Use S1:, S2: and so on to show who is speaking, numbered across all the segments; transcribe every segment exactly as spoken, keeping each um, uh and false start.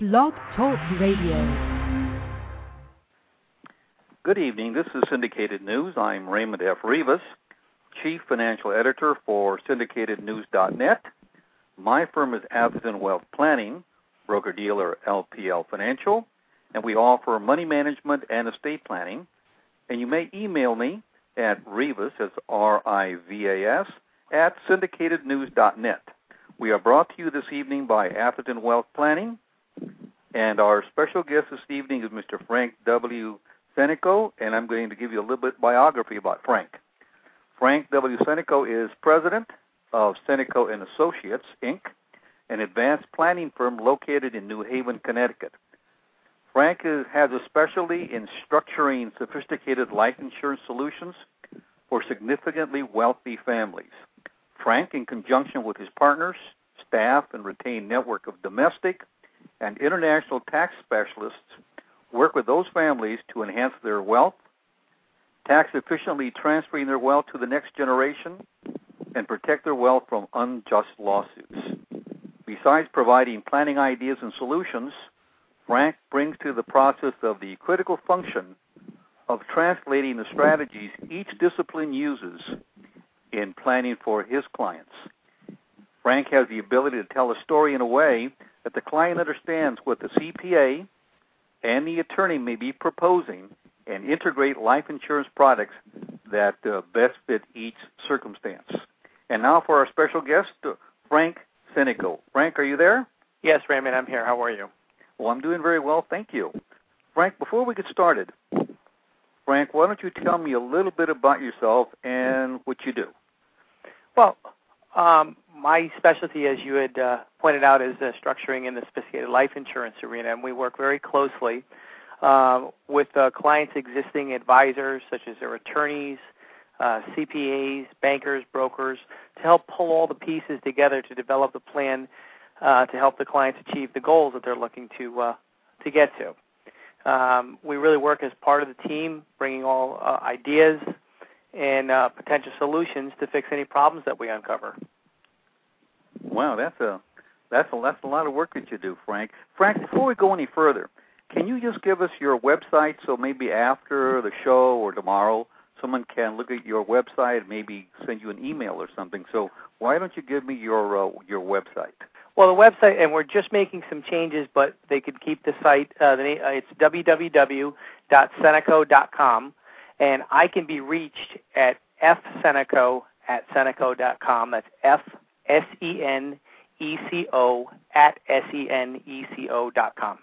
S1: Blog Talk Radio.
S2: Good evening. This is Syndicated News. I'm Raymond F. Rivas, Chief Financial Editor for syndicated news dot net. My firm is Atherton Wealth Planning, broker-dealer L P L Financial, and we offer money management and estate planning. And you may email me at Rivas, that's R I V A S, at syndicated news dot net. We are brought to you this evening by Atherton Wealth Planning, and our special guest this evening is Mister Frank W. Seneco, and I'm going to give you a little bit of biography about Frank. Frank W. Seneco is president of Seneco and Associates, Incorporated, an advanced planning firm located in New Haven, Connecticut. Frank is, has a specialty in structuring sophisticated life insurance solutions for significantly wealthy families. Frank, in conjunction with his partners, staff, and retained network of domestic and international tax specialists, work with those families to enhance their wealth, tax efficiently transferring their wealth to the next generation, and protect their wealth from unjust lawsuits. Besides providing planning ideas and solutions, Frank brings to the process of the critical function of translating the strategies each discipline uses in planning for his clients. Frank has the ability to tell a story in a way that the client understands what the C P A and the attorney may be proposing and integrate life insurance products that uh, best fit each circumstance. And now for our special guest, uh, Frank Seneco. Frank, are you there?
S3: Yes, Raymond, I'm here. How are you?
S2: Well, I'm doing very well, thank you. Frank, before we get started, Frank, why don't you tell me a little bit about yourself and what you do?
S3: Well, um, my specialty, as you had uh, pointed out, is uh, structuring in the sophisticated life insurance arena, and we work very closely uh, with uh, clients' existing advisors, such as their attorneys, uh, C P As, bankers, brokers, to help pull all the pieces together to develop a plan uh, to help the clients achieve the goals that they're looking to uh, to get to. Um, we really work as part of the team, bringing all uh, ideas and uh, potential solutions to fix any problems that we uncover.
S2: Wow, that's a that's a that's a lot of work that you do, Frank. Frank, before we go any further, can you just give us your website so maybe after the show or tomorrow someone can look at your website and maybe send you an email or something? So why don't you give me your uh, your website?
S3: Well, the website, and we're just making some changes, but they could keep the site. Uh, the, uh, it's w w w dot seneco dot com, and I can be reached at fseneco at seneco dot com. That's F S E N E C O at S E N E C O dot com.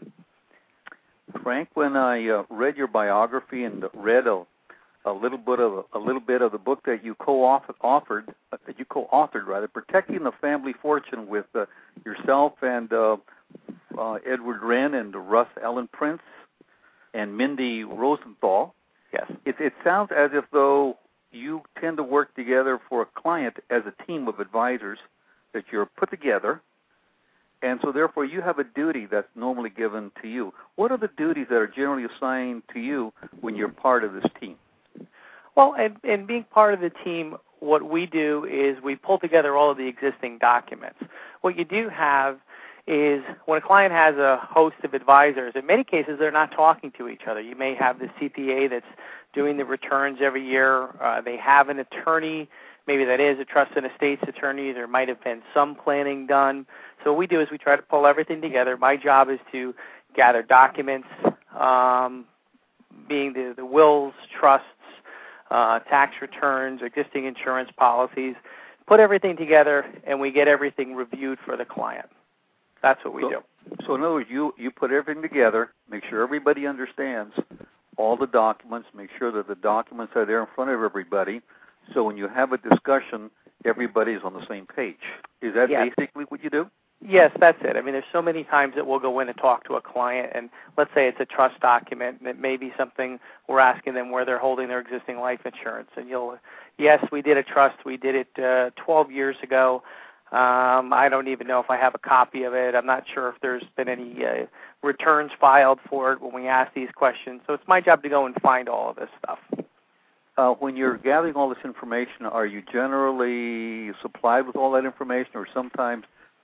S2: Frank, when I uh, read your biography and read a, a little bit of a little bit of the book that you co-authored, offered, uh, that you co-authored rather, Protecting the Family Fortune, with uh, yourself and uh, uh, Edward Wren and Russ Ellen Prince and Mindy Rosenthal.
S3: Yes,
S2: it, it sounds as if though you tend to work together for a client as a team of advisors that you're put together, and so therefore you have a duty that's normally given to you. What are the duties that are generally assigned to you when you're part of this team?
S3: Well, and, and being part of the team, what we do is we pull together all of the existing documents. What you do have is when a client has a host of advisors, in many cases they're not talking to each other. You may have the C P A that's doing the returns every year. Uh, they have an attorney, maybe that is a trust and estates attorney. There might have been some planning done. So what we do is we try to pull everything together. My job is to gather documents, um, being the, the wills, trusts, uh, tax returns, existing insurance policies, put everything together, and we get everything reviewed for the client. That's what we
S2: so,
S3: do.
S2: So in other words, you, you put everything together, make sure everybody understands all the documents, make sure that the documents are there in front of everybody, so when you have a discussion, everybody's on the same page. Is that
S3: yes.
S2: basically what you do?
S3: Yes, that's it. I mean, there's so many times that we'll go in and talk to a client, and let's say it's a trust document, and it may be something we're asking them where they're holding their existing life insurance. And you'll, yes, we did a trust. We did it uh, twelve years ago. Um, I don't even know if I have a copy of it. I'm not sure if there's been any uh, returns filed for it when we ask these questions. So it's my job to go and find all of this stuff.
S2: Uh, when you're gathering all this information, are you generally supplied with all that information, or sometimes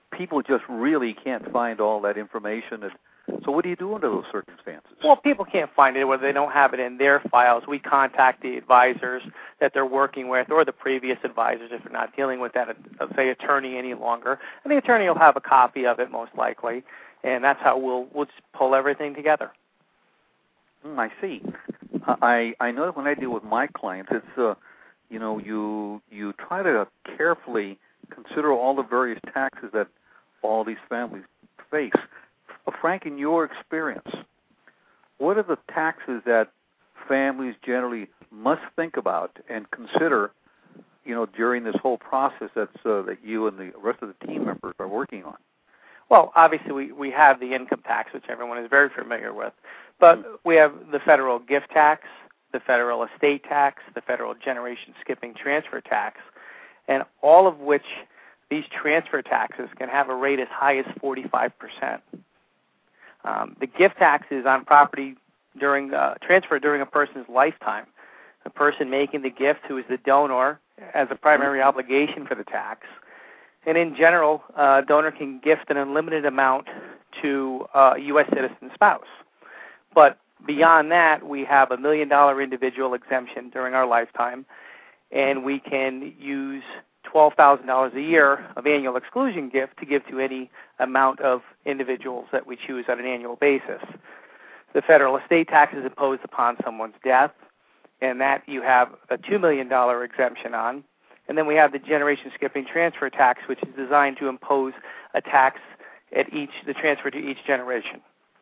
S2: people just really can't find all that information. And so what do you do under those circumstances?
S3: Well, people can't find it, whether they don't have it in their files. We contact the advisors that they're working with or the previous advisors if they're not dealing with that, uh, say, attorney any longer. And the attorney will have a copy of it most likely, and that's how we'll, we'll just pull everything together.
S2: Mm, I see. I I know that when I deal with my clients, it's, uh, you know, you you try to carefully consider all the various taxes that all these families face. Frank, in your experience, what are the taxes that families generally must think about and consider, you know, during this whole process that's uh, that you and the rest of the team members are working on?
S3: Well, obviously we, we have the income tax, which everyone is very familiar with, but mm-hmm. we have the federal gift tax, the federal estate tax, the federal generation skipping transfer tax, and all of which these transfer taxes can have a rate as high as forty-five percent. Um, the gift tax is on property during uh, transfer during a person's lifetime. The person making the gift, who is the donor, has a primary obligation for the tax. And in general, a uh, donor can gift an unlimited amount to uh, a U S citizen spouse. But beyond that, we have a million-dollar individual exemption during our lifetime, and we can use twelve thousand dollars a year of annual exclusion gift to give to any amount of individuals that we choose on an annual basis. The federal estate tax is imposed upon someone's death, and that you have a two million dollars exemption on. And then we have the generation skipping transfer tax, which is designed to impose a tax at each, the transfer to each generation.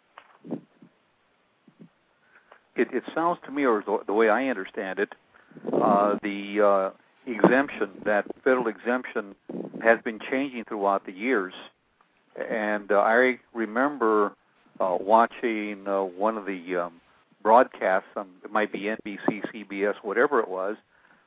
S2: It, it sounds to me, or the, the way I understand it, uh, the uh, exemption, that federal exemption, has been changing throughout the years. And uh, I remember uh, watching uh, one of the um, broadcasts, um, it might be N B C, C B S, whatever it was.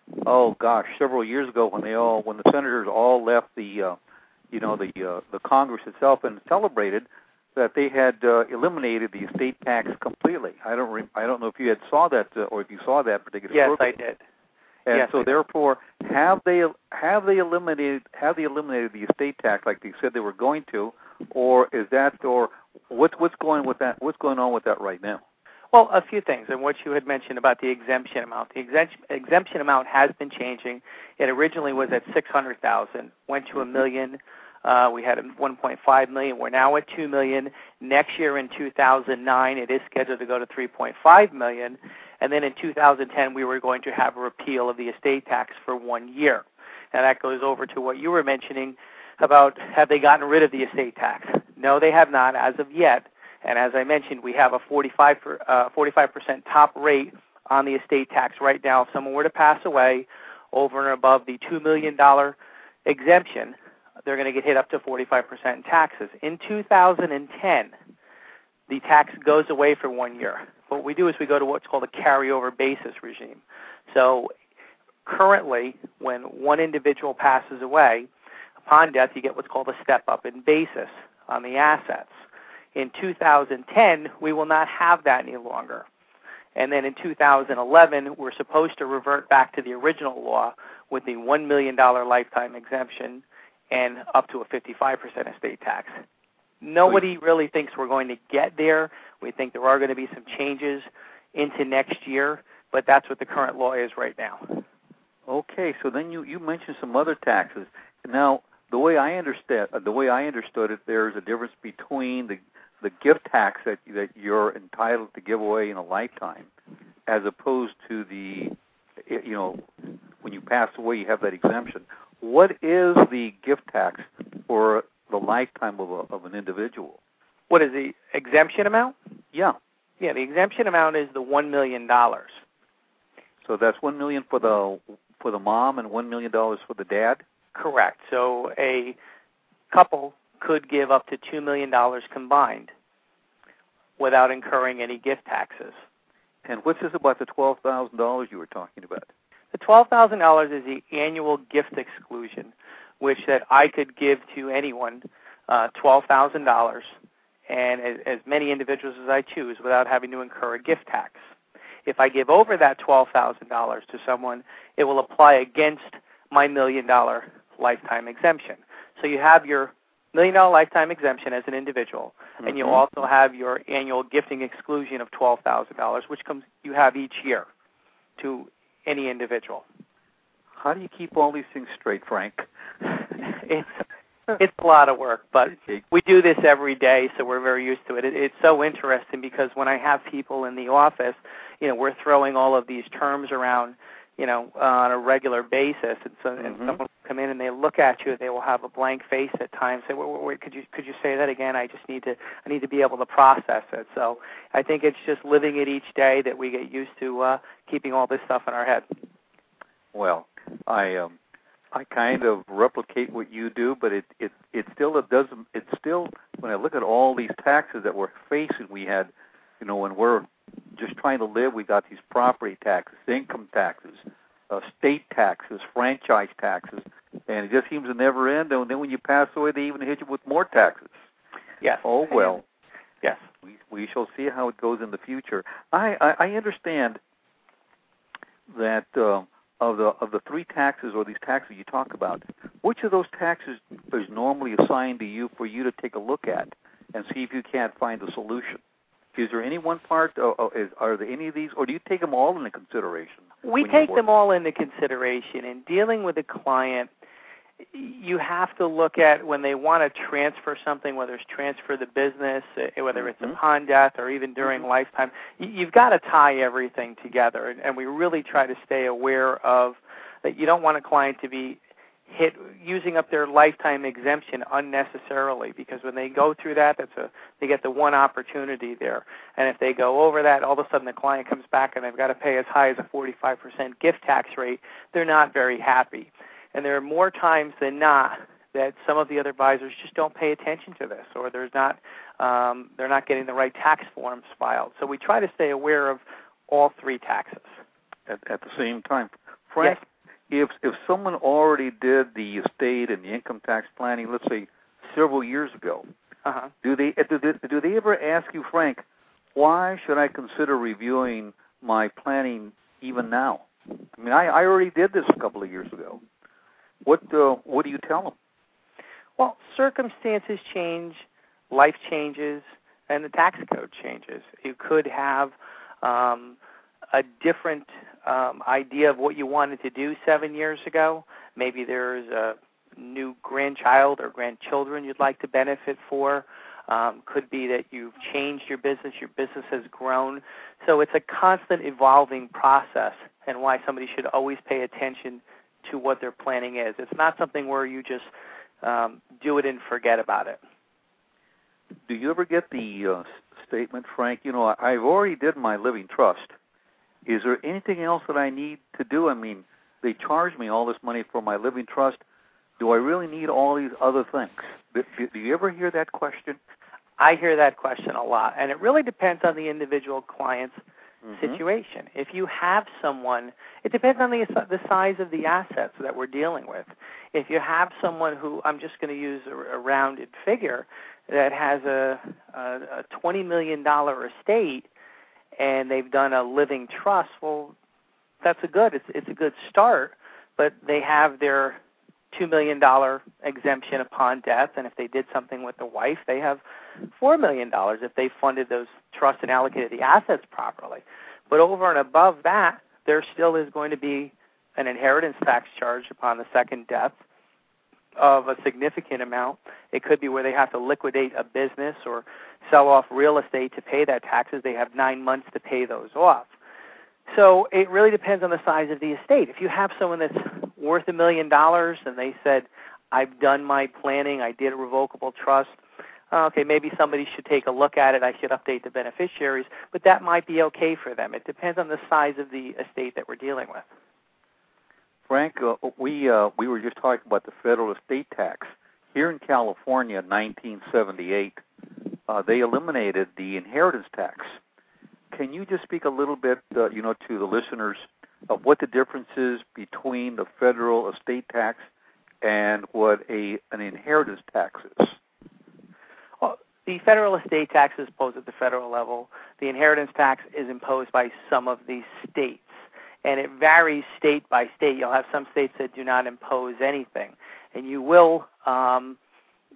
S2: Oh gosh, several years ago, when they all, when the senators all left the, uh, you know, the uh, the Congress itself and celebrated that they had uh, eliminated the estate tax completely. I don't, re- I don't know if you had saw that uh, or if you saw that particular.
S3: Yes,
S2: program.
S3: I did.
S2: And
S3: yes,
S2: so, therefore, have they have they eliminated have they eliminated the estate tax like they said they were going to, or is that or what's what's going with that? What's going on with that right now?
S3: Well, a few things, and what you had mentioned about the exemption amount. The exemption, exemption amount has been changing. It originally was at six hundred thousand dollars, went to a million. Uh, we had one point five million dollars. We're now at two million dollars. Next year in two thousand nine, it is scheduled to go to three point five million dollars. And then in two thousand ten, we were going to have a repeal of the estate tax for one year. Now, that goes over to what you were mentioning about have they gotten rid of the estate tax. No, they have not as of yet. And as I mentioned, we have a forty-five percent top rate on the estate tax right now. If someone were to pass away over and above the two million dollars exemption, they're going to get hit up to forty-five percent in taxes. In two thousand ten, the tax goes away for one year. What we do is we go to what's called a carryover basis regime. So currently, when one individual passes away, upon death, you get what's called a step-up in basis on the assets. In two thousand ten, we will not have that any longer. And then in two thousand eleven, we're supposed to revert back to the original law with the one million dollars lifetime exemption and up to a fifty-five percent estate tax. Nobody really thinks we're going to get there. We think there are going to be some changes into next year, but that's what the current law is right now.
S2: Okay, so then you, you mentioned some other taxes. Now, the way I understand the way I understood it, there's a difference between the the gift tax that that you're entitled to give away in a lifetime, as opposed to the, you know, when you pass away, you have that exemption. What is the gift tax for the lifetime of a, of an individual?
S3: What is the exemption amount?
S2: Yeah.
S3: Yeah, the exemption amount is the one million dollars.
S2: So that's one million dollars for the for the mom and one million dollars for the dad?
S3: Correct. So a couple could give up to two million dollars combined without incurring any gift taxes.
S2: And what's this about the twelve thousand dollars you were talking about?
S3: The twelve thousand dollars is the annual gift exclusion, which that I could give to anyone uh, twelve thousand dollars and as, as many individuals as I choose without having to incur a gift tax. If I give over that twelve thousand dollars to someone, it will apply against my million-dollar lifetime exemption. So you have your million dollar lifetime exemption as an individual,
S2: mm-hmm.
S3: and you also have your annual gifting exclusion of twelve thousand dollars, which comes you have each year to any individual.
S2: How do you keep all these things straight, Frank?
S3: it's it's a lot of work, but we do this every day, so we're very used to it. it. It's so interesting because when I have people in the office, you know, we're throwing all of these terms around, you know, uh, on a regular basis, and so and
S2: mm-hmm.
S3: someone will come in and they look at you, they will have a blank face at times. Say, wait, wait, wait, could you could you say that again? I just need to I need to be able to process it. So I think it's just living it each day that we get used to uh, keeping all this stuff in our head.
S2: Well, I um, I kind of replicate what you do, but it it it still it doesn't. It's still when I look at all these taxes that we're facing, we had, you know, when we're just trying to live, we got these property taxes, income taxes, uh, state taxes, franchise taxes, and it just seems to never end. And then when you pass away, they even hit you with more taxes.
S3: Yes.
S2: Oh well.
S3: Yes.
S2: We we shall see how it goes in the future. I I, I understand that. Uh, Of the of the three taxes or these taxes you talk about, which of those taxes is normally assigned to you for you to take a look at and see if you can't find a solution? Is there any one part, or, or is, are there any of these, or do you take them all into consideration?
S3: We take them all into consideration. In dealing with a client, you have to look at when they want to transfer something, whether it's transfer the business, whether it's
S2: mm-hmm.
S3: upon death or even during mm-hmm. lifetime. You've got to tie everything together, and we really try to stay aware of that. You don't want a client to be hit using up their lifetime exemption unnecessarily, because when they go through that, that's a they get the one opportunity there. And if they go over that, all of a sudden the client comes back and they've got to pay as high as a forty-five percent gift tax rate. They're not very happy. And there are more times than not that some of the other advisors just don't pay attention to this, or there's not um, they're not getting the right tax forms filed. So we try to stay aware of all three taxes
S2: at, at the same time. Frank,
S3: yes.
S2: if if someone already did the estate and the income tax planning, let's say several years ago,
S3: uh-huh.
S2: do they do they, do they ever ask you, Frank, why should I consider reviewing my planning even now? I mean, I, I already did this a couple of years ago. What uh, what do you tell them?
S3: Well, circumstances change, life changes, and the tax code changes. You could have um, a different um, idea of what you wanted to do seven years ago. Maybe there's a new grandchild or grandchildren you'd like to benefit for. Um, could be that you've changed your business, your business has grown. So it's a constant evolving process, and why somebody should always pay attention to what their planning is. It's not something where you just um, do it and forget about it.
S2: Do you ever get the uh, statement, Frank, you know, I've already did my living trust. Is there anything else that I need to do? I mean, they charge me all this money for my living trust. Do I really need all these other things? Do, do you ever hear that question?
S3: I hear that question a lot, and it really depends on the individual client's mm-hmm. situation. If you have someone, it depends on the the size of the assets that we're dealing with. If you have someone who, I'm just going to use a, a rounded figure, that has a, a, a twenty million dollars estate and they've done a living trust, well, that's a good, it's, it's a good start, but they have their two million dollars exemption upon death, and if they did something with the wife, they have four million dollars if they funded those trusts and allocated the assets properly. But over and above that, there still is going to be an inheritance tax charge upon the second death of a significant amount. It could be where they have to liquidate a business or sell off real estate to pay that taxes. They have nine months to pay those off. So it really depends on the size of the estate. If you have someone that's worth a million dollars and they said, I've done my planning, I did a revocable trust, okay, maybe somebody should take a look at it, I should update the beneficiaries, but that might be okay for them. It depends on the size of the estate that we're dealing with.
S2: Frank, uh, we uh, we were just talking about the federal estate tax. Here in California in nineteen seventy-eight, uh, they eliminated the inheritance tax. Can you just speak a little bit, uh, you know, to the listeners of what the difference is between the federal estate tax and what a an inheritance tax is?
S3: Well, the federal estate tax is imposed at the federal level. The inheritance tax is imposed by some of the states, and it varies state by state. You'll have some states that do not impose anything, and you will um,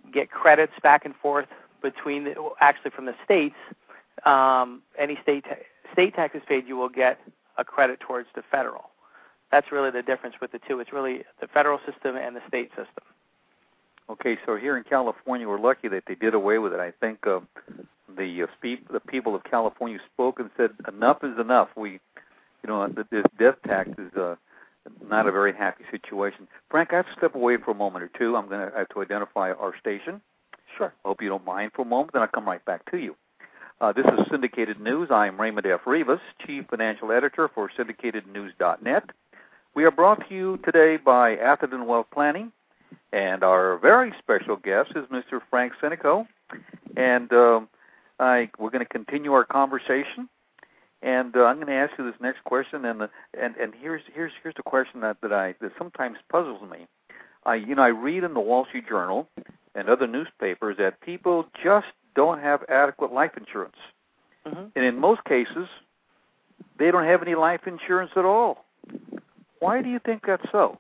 S3: get credits back and forth between, the, actually from the states. Um, any state ta- state taxes paid, you will get a credit towards the federal. That's really the difference with the two. It's really the federal system and the state system.
S2: Okay, so here in California, we're lucky that they did away with it. I think uh, the uh, spe- the people of California spoke and said, enough is enough. We, you know, this death tax is uh, not a very happy situation. Frank, I have to step away for a moment or two. I'm going to have to identify our station.
S3: Sure.
S2: I hope you don't mind for a moment, then I'll come right back to you. Uh, this is Syndicated News. I'm Raymond F. Rivas, Chief Financial Editor for Syndicated News dot net. We are brought to you today by Atherton Wealth Planning, and our very special guest is Mister Frank Seneco. And uh, I, we're going to continue our conversation. And uh, I'm going to ask you this next question, and the, and and here's here's here's the question that, that I that sometimes puzzles me. I you know I read in the Wall Street Journal and other newspapers that people just don't have adequate life insurance, mm-hmm. and in most cases, they don't have any life insurance at all. Why do you think that's so?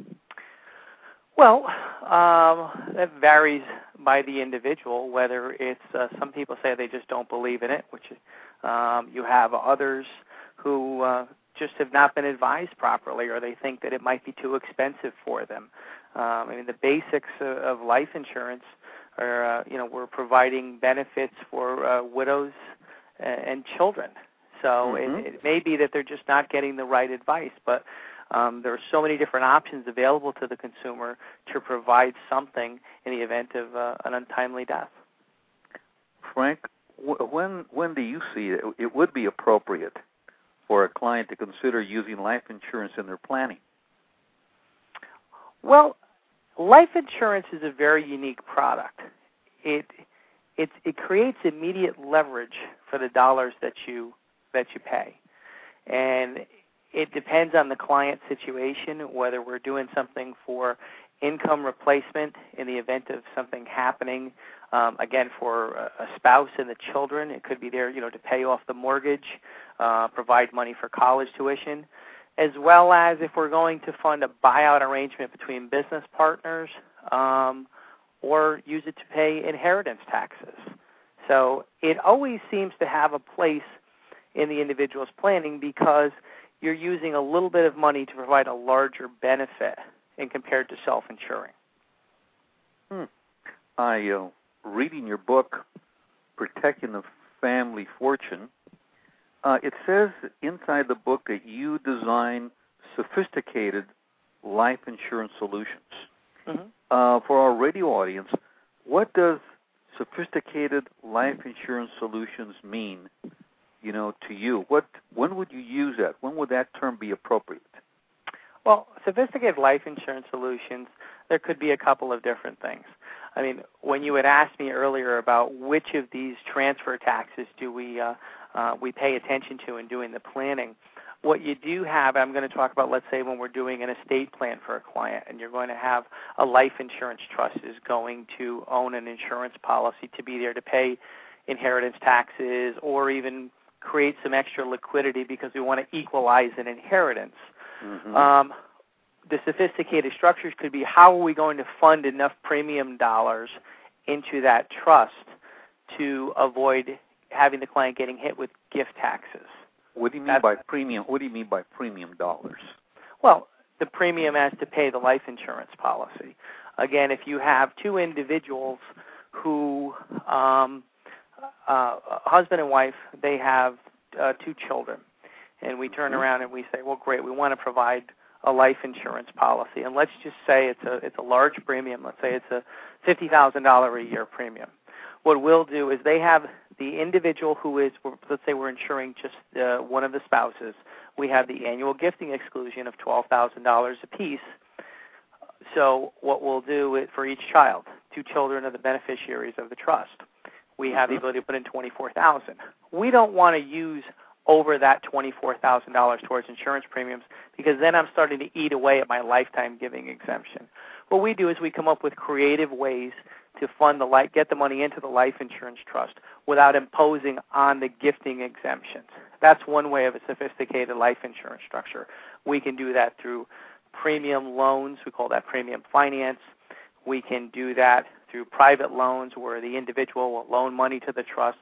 S3: Well, um, that varies by the individual. Whether it's uh, some people say they just don't believe in it, which um, you have others who uh, just have not been advised properly, or they think that it might be too expensive for them. Um, I mean, the basics of, of life insurance are, uh, you know, we're providing benefits for uh, widows and, and children. So mm-hmm. it, it may be that they're just not getting the right advice, but um, there are so many different options available to the consumer to provide something in the event of uh, an untimely death.
S2: Frank, when when do you see it, it would be appropriate for a client to consider using life insurance in their planning?
S3: Well, life insurance is a very unique product. It it it creates immediate leverage for the dollars that you that you pay, and it depends on the client situation whether we're doing something for income replacement in the event of something happening. Um, again, for a spouse and the children, it could be there, you know, to pay off the mortgage, uh, provide money for college tuition, as well as if we're going to fund a buyout arrangement between business partners, um, or use it to pay inheritance taxes. So it always seems to have a place in the individual's planning because you're using a little bit of money to provide a larger benefit in compared to self-insuring.
S2: Hmm. I, uh, reading your book, Protecting the Family Fortune, uh, it says inside the book that you design sophisticated life insurance solutions. Mm-hmm. Uh, for our radio audience, what does sophisticated life insurance solutions mean, you know, to you? What, when would you use that? When would that term be appropriate?
S3: Well, sophisticated life insurance solutions, there could be a couple of different things. I mean, when you had asked me earlier about which of these transfer taxes do we uh, uh, we pay attention to in doing the planning, what you do have, I'm going to talk about, let's say, when we're doing an estate plan for a client, and you're going to have a life insurance trust is going to own an insurance policy to be there to pay inheritance taxes or even create some extra liquidity because we want to equalize an inheritance. Mm-hmm. Um, the sophisticated structures could be how are we going to fund enough premium dollars into that trust to avoid having the client getting hit with gift taxes.
S2: What do you mean That's, by premium? What do you mean by premium dollars?
S3: Well, the premium as to pay the life insurance policy. Again, if you have two individuals who, um, uh, husband and wife, they have uh, two children, and we turn mm-hmm. around and we say, well, great, we want to provide a life insurance policy, and let's just say it's a it's a large premium. Let's say it's a fifty thousand dollars a year premium. What we'll do is they have the individual who is, let's say we're insuring just uh, one of the spouses. We have the annual gifting exclusion of twelve thousand dollars apiece. So what we'll do is for each child, two children are the beneficiaries of the trust. We have mm-hmm. the ability to put in twenty-four thousand dollars. We don't want to use over that twenty-four thousand dollars towards insurance premiums because then I'm starting to eat away at my lifetime giving exemption. What we do is we come up with creative ways to fund the life, get the money into the life insurance trust without imposing on the gifting exemptions. That's one way of a sophisticated life insurance structure. We can do that through premium loans. We call that premium finance. We can do that through private loans where the individual will loan money to the trust.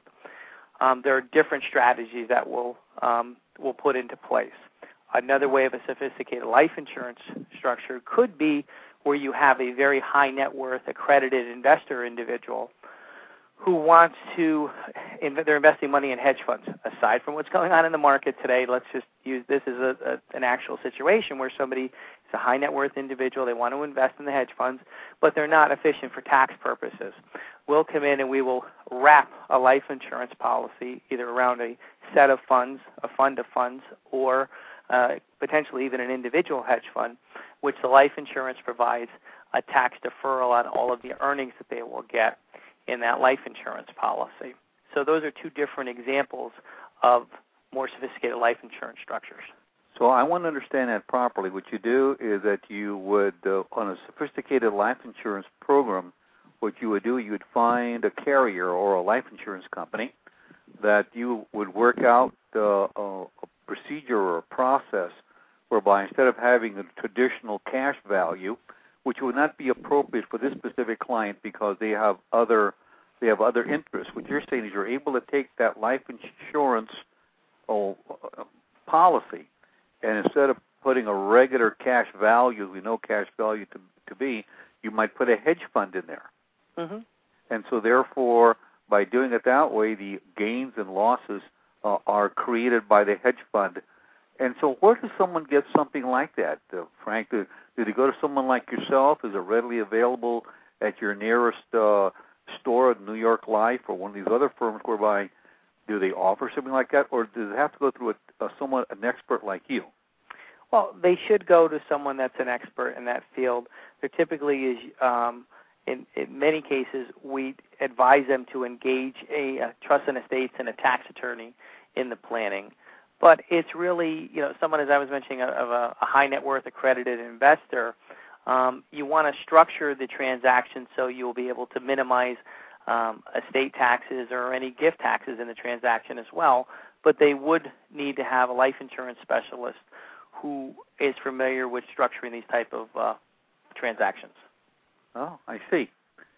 S3: Um, there are different strategies that we'll, um, we'll put into place. Another way of a sophisticated life insurance structure could be where you have a very high net worth accredited investor individual who wants to, they're investing money in hedge funds. Aside from what's going on in the market today, let's just use this as a, a, an actual situation where somebody is a high net worth individual, they want to invest in the hedge funds, but they're not efficient for tax purposes. We'll come in and we will wrap a life insurance policy either around a set of funds, a fund of funds, or uh, potentially even an individual hedge fund, which the life insurance provides a tax deferral on all of the earnings that they will get in that life insurance policy. So those are two different examples of more sophisticated life insurance structures.
S2: So I want to understand that properly. What you do is that you would, uh, on a sophisticated life insurance program, what you would do, you would find a carrier or a life insurance company that you would work out uh, a, a procedure or a process whereby instead of having a traditional cash value, which would not be appropriate for this specific client because they have other they have other interests. What you're saying is you're able to take that life insurance oh, uh, policy, and instead of putting a regular cash value, we know cash value to, to be, you might put a hedge fund in there.
S3: Mm-hmm.
S2: And so therefore, by doing it that way, the gains and losses uh, are created by the hedge fund. And so where does someone get something like that, uh, Frank? Do, do they go to someone like yourself? Is it readily available at your nearest uh, store at New York Life or one of these other firms whereby do they offer something like that, or does it have to go through a, a somewhat an expert like you?
S3: Well, they should go to someone that's an expert in that field. There typically is, um, in, in many cases, we advise them to engage a, a trust and estates and a tax attorney in the planning. But it's really, you know, someone, as I was mentioning, of a, a high net worth accredited investor. Um, you want to structure the transaction so you'll be able to minimize um, estate taxes or any gift taxes in the transaction as well. But they would need to have a life insurance specialist who is familiar with structuring these type of uh, transactions.
S2: Oh, I see.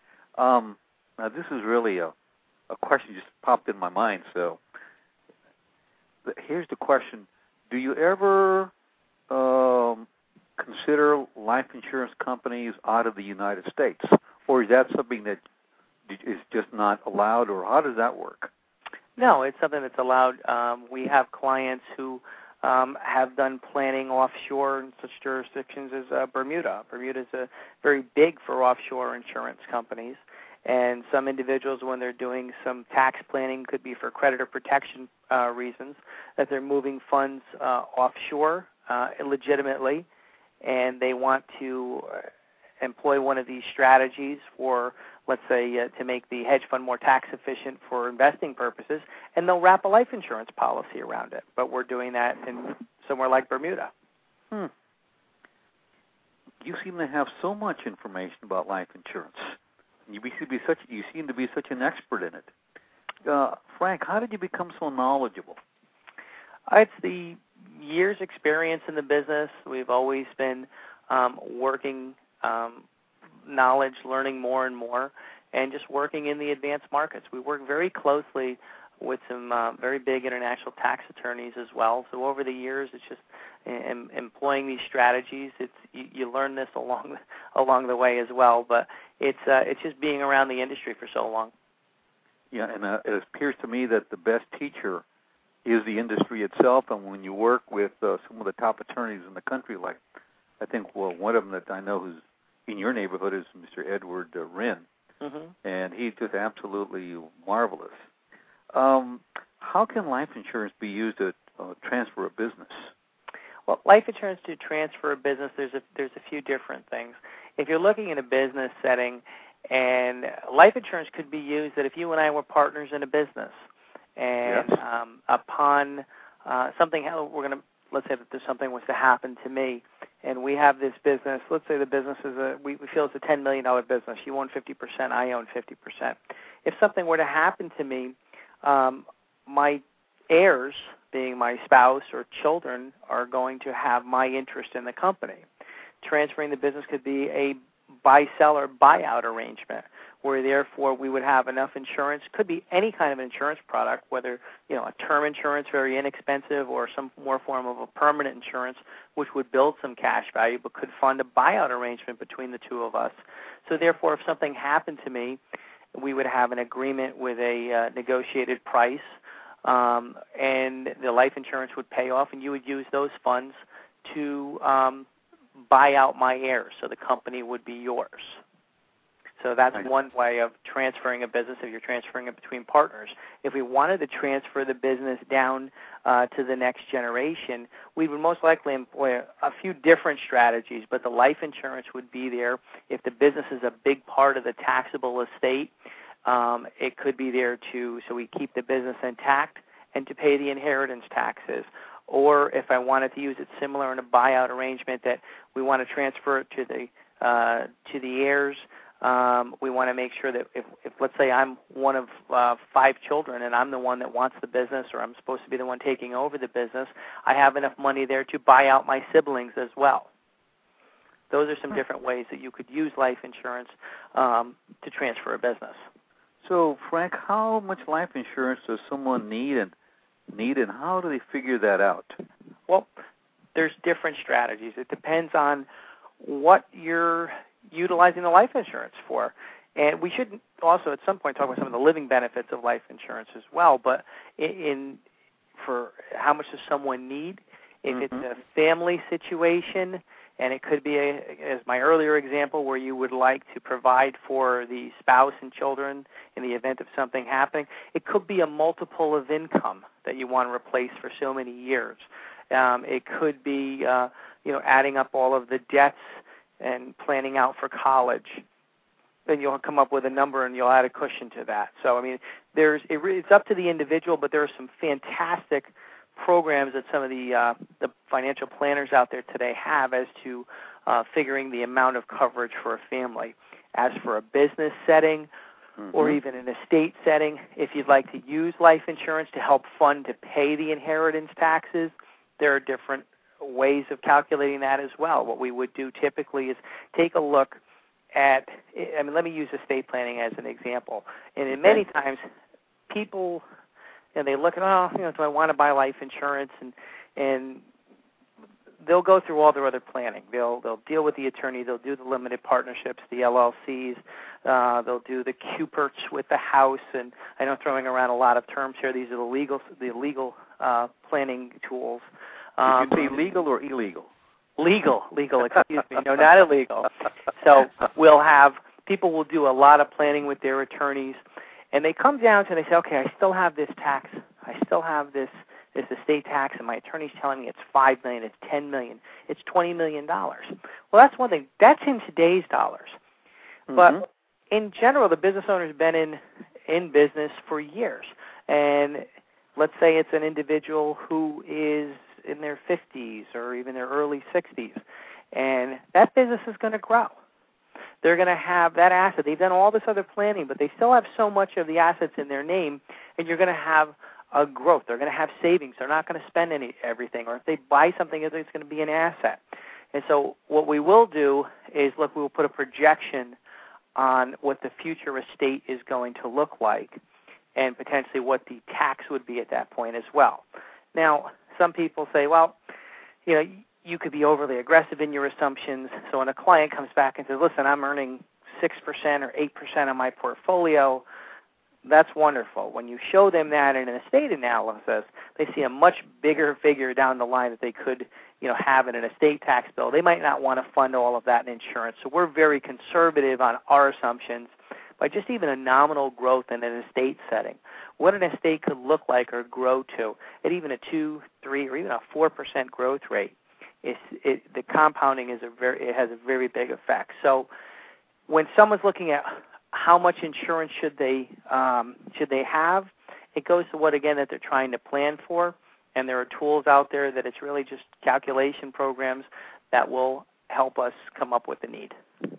S2: Um, now, this is really a, a question just popped in my mind, so here's the question. Do you ever um, consider life insurance companies out of the United States? Or is that something that is just not allowed, or how does that work?
S3: No, it's something that's allowed. Um, we have clients who um, have done planning offshore in such jurisdictions as uh, Bermuda. Bermuda is a very big for offshore insurance companies. And some individuals, when they're doing some tax planning, could be for creditor protection uh, reasons, that they're moving funds uh, offshore uh, illegitimately, and they want to uh, employ one of these strategies for, let's say, uh, to make the hedge fund more tax efficient for investing purposes, and they'll wrap a life insurance policy around it. But we're doing that in somewhere like Bermuda.
S2: Hmm. You seem to have so much information about life insurance. You seem to be such, you seem to be such an expert in it. Uh, Frank, how did you become so knowledgeable?
S3: It's the years' experience in the business. We've always been um, working um, knowledge, learning more and more, and just working in the advanced markets. We work very closely with some uh, very big international tax attorneys as well. So over the years, it's just em- employing these strategies. It's you, you learn this along the, along the way as well. But it's uh, it's just being around the industry for so long.
S2: Yeah, and uh, it appears to me that the best teacher is the industry itself. And when you work with uh, some of the top attorneys in the country, like I think well one of them that I know who's in your neighborhood is Mister Edward uh, Wren,
S3: mm-hmm.
S2: and he's just absolutely marvelous. Um, how can life insurance be used to uh, transfer a business?
S3: Well, life insurance to transfer a business, there's a there's a few different things. If you're looking in a business setting, and life insurance could be used that if you and I were partners in a business, and
S2: yes.
S3: um, upon uh, something, we're going to let's say that there's something was to happen to me, and we have this business. Let's say the business is a we, we feel it's a ten million dollars business. You own fifty percent, I own fifty percent. If something were to happen to me, Um, my heirs, being my spouse or children, are going to have my interest in the company. Transferring the business could be a buy-sell or buyout arrangement where therefore we would have enough insurance. Could be any kind of an insurance product, whether, you know, a term insurance, very inexpensive, or some more form of a permanent insurance, which would build some cash value, but could fund a buyout arrangement between the two of us. So therefore, if something happened to me, we would have an agreement with a uh, negotiated price, um, and the life insurance would pay off, and you would use those funds to um, buy out my heirs, so the company would be yours. So that's
S2: right.
S3: one way of transferring a business if you're transferring it between partners. If we wanted to transfer the business down uh, to the next generation, we would most likely employ a, a few different strategies, but the life insurance would be there. If the business is a big part of the taxable estate, um, it could be there to, so we keep the business intact and to pay the inheritance taxes. Or if I wanted to use it similar in a buyout arrangement, that we want to transfer it to the uh, to the heirs. Um, we want to make sure that if, if, let's say, I'm one of uh, five children and I'm the one that wants the business, or I'm supposed to be the one taking over the business, I have enough money there to buy out my siblings as well. Those are some different ways that you could use life insurance um, to transfer a business.
S2: So, Frank, how much life insurance does someone need, and need, and how do they figure that out?
S3: Well, there's different strategies. It depends on what you're utilizing the life insurance for. And we should also at some point talk about some of the living benefits of life insurance as well, but in, in for how much does someone need? If mm-hmm. it's a family situation, and it could be, a, as my earlier example, where you would like to provide for the spouse and children in the event of something happening, it could be a multiple of income that you want to replace for so many years. Um, it could be, uh, you know, adding up all of the debts and planning out for college. Then you'll come up with a number and you'll add a cushion to that. So, I mean, there's it, it's up to the individual, but there are some fantastic programs that some of the uh, the financial planners out there today have as to uh, figuring the amount of coverage for a family. As for a business setting, mm-hmm. or even an estate setting, if you'd like to use life insurance to help fund to pay the inheritance taxes, there are different ways of calculating that as well. What we would do typically is take a look at, I mean, let me use estate planning as an example. And in many times, people, you know, they look at, oh, you know, do I want to buy life insurance? And and they'll go through all their other planning. They'll they'll deal with the attorney. They'll do the limited partnerships, the L L Cs. Uh, they'll do the Q P E R Ts with the house. And I know I'm throwing around a lot of terms here. These are the legal the legal uh, planning tools.
S2: Um, Did you say legal or illegal?
S3: Legal, legal, excuse me. No, not illegal. So we'll have, people will do a lot of planning with their attorneys, and they come down to, they say, okay, I still have this tax, I still have this, this estate tax, and my attorney's telling me it's five million dollars, it's ten million dollars, it's twenty million dollars. Well, that's one thing. That's in today's dollars. Mm-hmm. But in general, the business owner's been in, in business for years, and let's say it's an individual who is in their fifties or even their early sixties, and that business is going to grow. They're going to have that asset. They've done all this other planning, but they still have so much of the assets in their name, and you're going to have a growth. They're going to have savings. They're not going to spend any everything, or if they buy something, it's going to be an asset. And so what we will do is, look, we will put a projection on what the future estate is going to look like, and potentially what the tax would be at that point as well. Now, some people say, well, you know, you could be overly aggressive in your assumptions. So when a client comes back and says, listen, I'm earning six percent or eight percent on my portfolio, that's wonderful. When you show them that in an estate analysis, they see a much bigger figure down the line that they could, you know, have in an estate tax bill. They might not want to fund all of that in insurance. So we're very conservative on our assumptions by just even a nominal growth in an estate setting. What an estate could look like or grow to at even a two, three, or even a four percent growth rate. It's, it, the compounding is a very, it has a very big effect. So when someone's looking at how much insurance should they um, should they have, it goes to what, again, that they're trying to plan for, and there are tools out there that it's really just calculation programs that will help us come up with the need.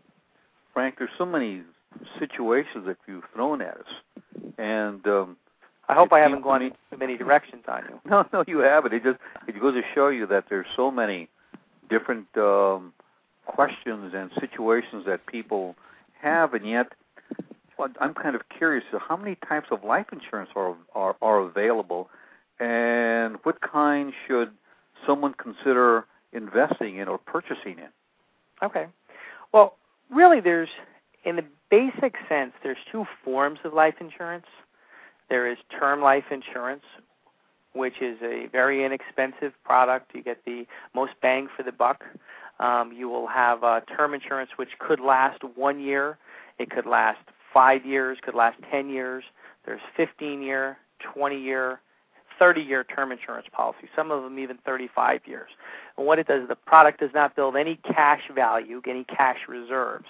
S2: Frank, there's so many situations that you've thrown at us, and um,
S3: I hope I haven't gone in too many directions on you.
S2: No, no, you haven't. It just it goes to show you that there's so many different um, questions and situations that people have, and yet Well, I'm kind of curious. So how many types of life insurance are, are are available, and what kind should someone consider investing in or purchasing in?
S3: Okay. Well, really, there's, in the basic sense, there's two forms of life insurance. There is term life insurance, which is a very inexpensive product. You get the most bang for the buck. Um, you will have uh, term insurance, which could last one year. It could last five years, could last ten years. There's fifteen-year, twenty-year, thirty-year term insurance policies, some of them even thirty-five years. And what it does, the product does not build any cash value, any cash reserves,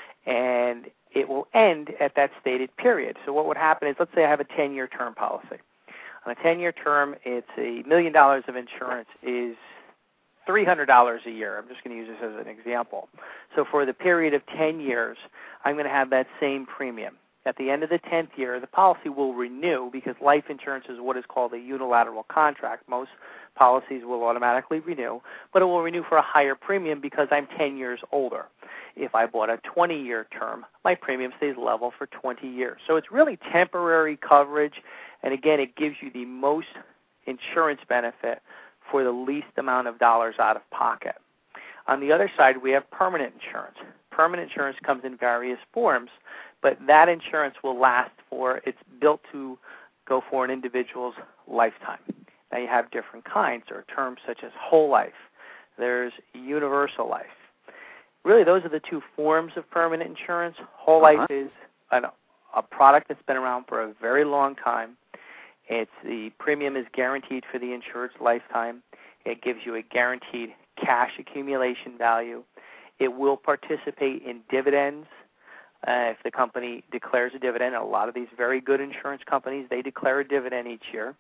S3: and it will end at that stated period. So what would happen is, let's say I have a ten-year term policy. On a ten-year term, it's a million dollars of insurance is three hundred dollars a year. I'm just going to use this as an example. So for the period of ten years, I'm going to have that same premium. At the end of the tenth year, the policy will renew because life insurance is what is called a unilateral contract. Most policies will automatically renew, but it will renew for a higher premium because I'm ten years older. If I bought a twenty-year term, my premium stays level for twenty years. So it's really temporary coverage, and again, it gives you the most insurance benefit for the least amount of dollars out of pocket. On the other side, we have permanent insurance. Permanent insurance comes in various forms, but that insurance will last for, it's built to go for an individual's lifetime. Now you have different kinds. There are terms such as whole life. There's universal life. Really, those are the two forms of permanent insurance. Whole
S2: uh-huh.
S3: life is an, a product that's been around for a very long time. It's the premium is guaranteed for the insured's lifetime. It gives you a guaranteed cash accumulation value. It will participate in dividends uh, if the company declares a dividend. A lot of these very good insurance companies, they declare a dividend each year.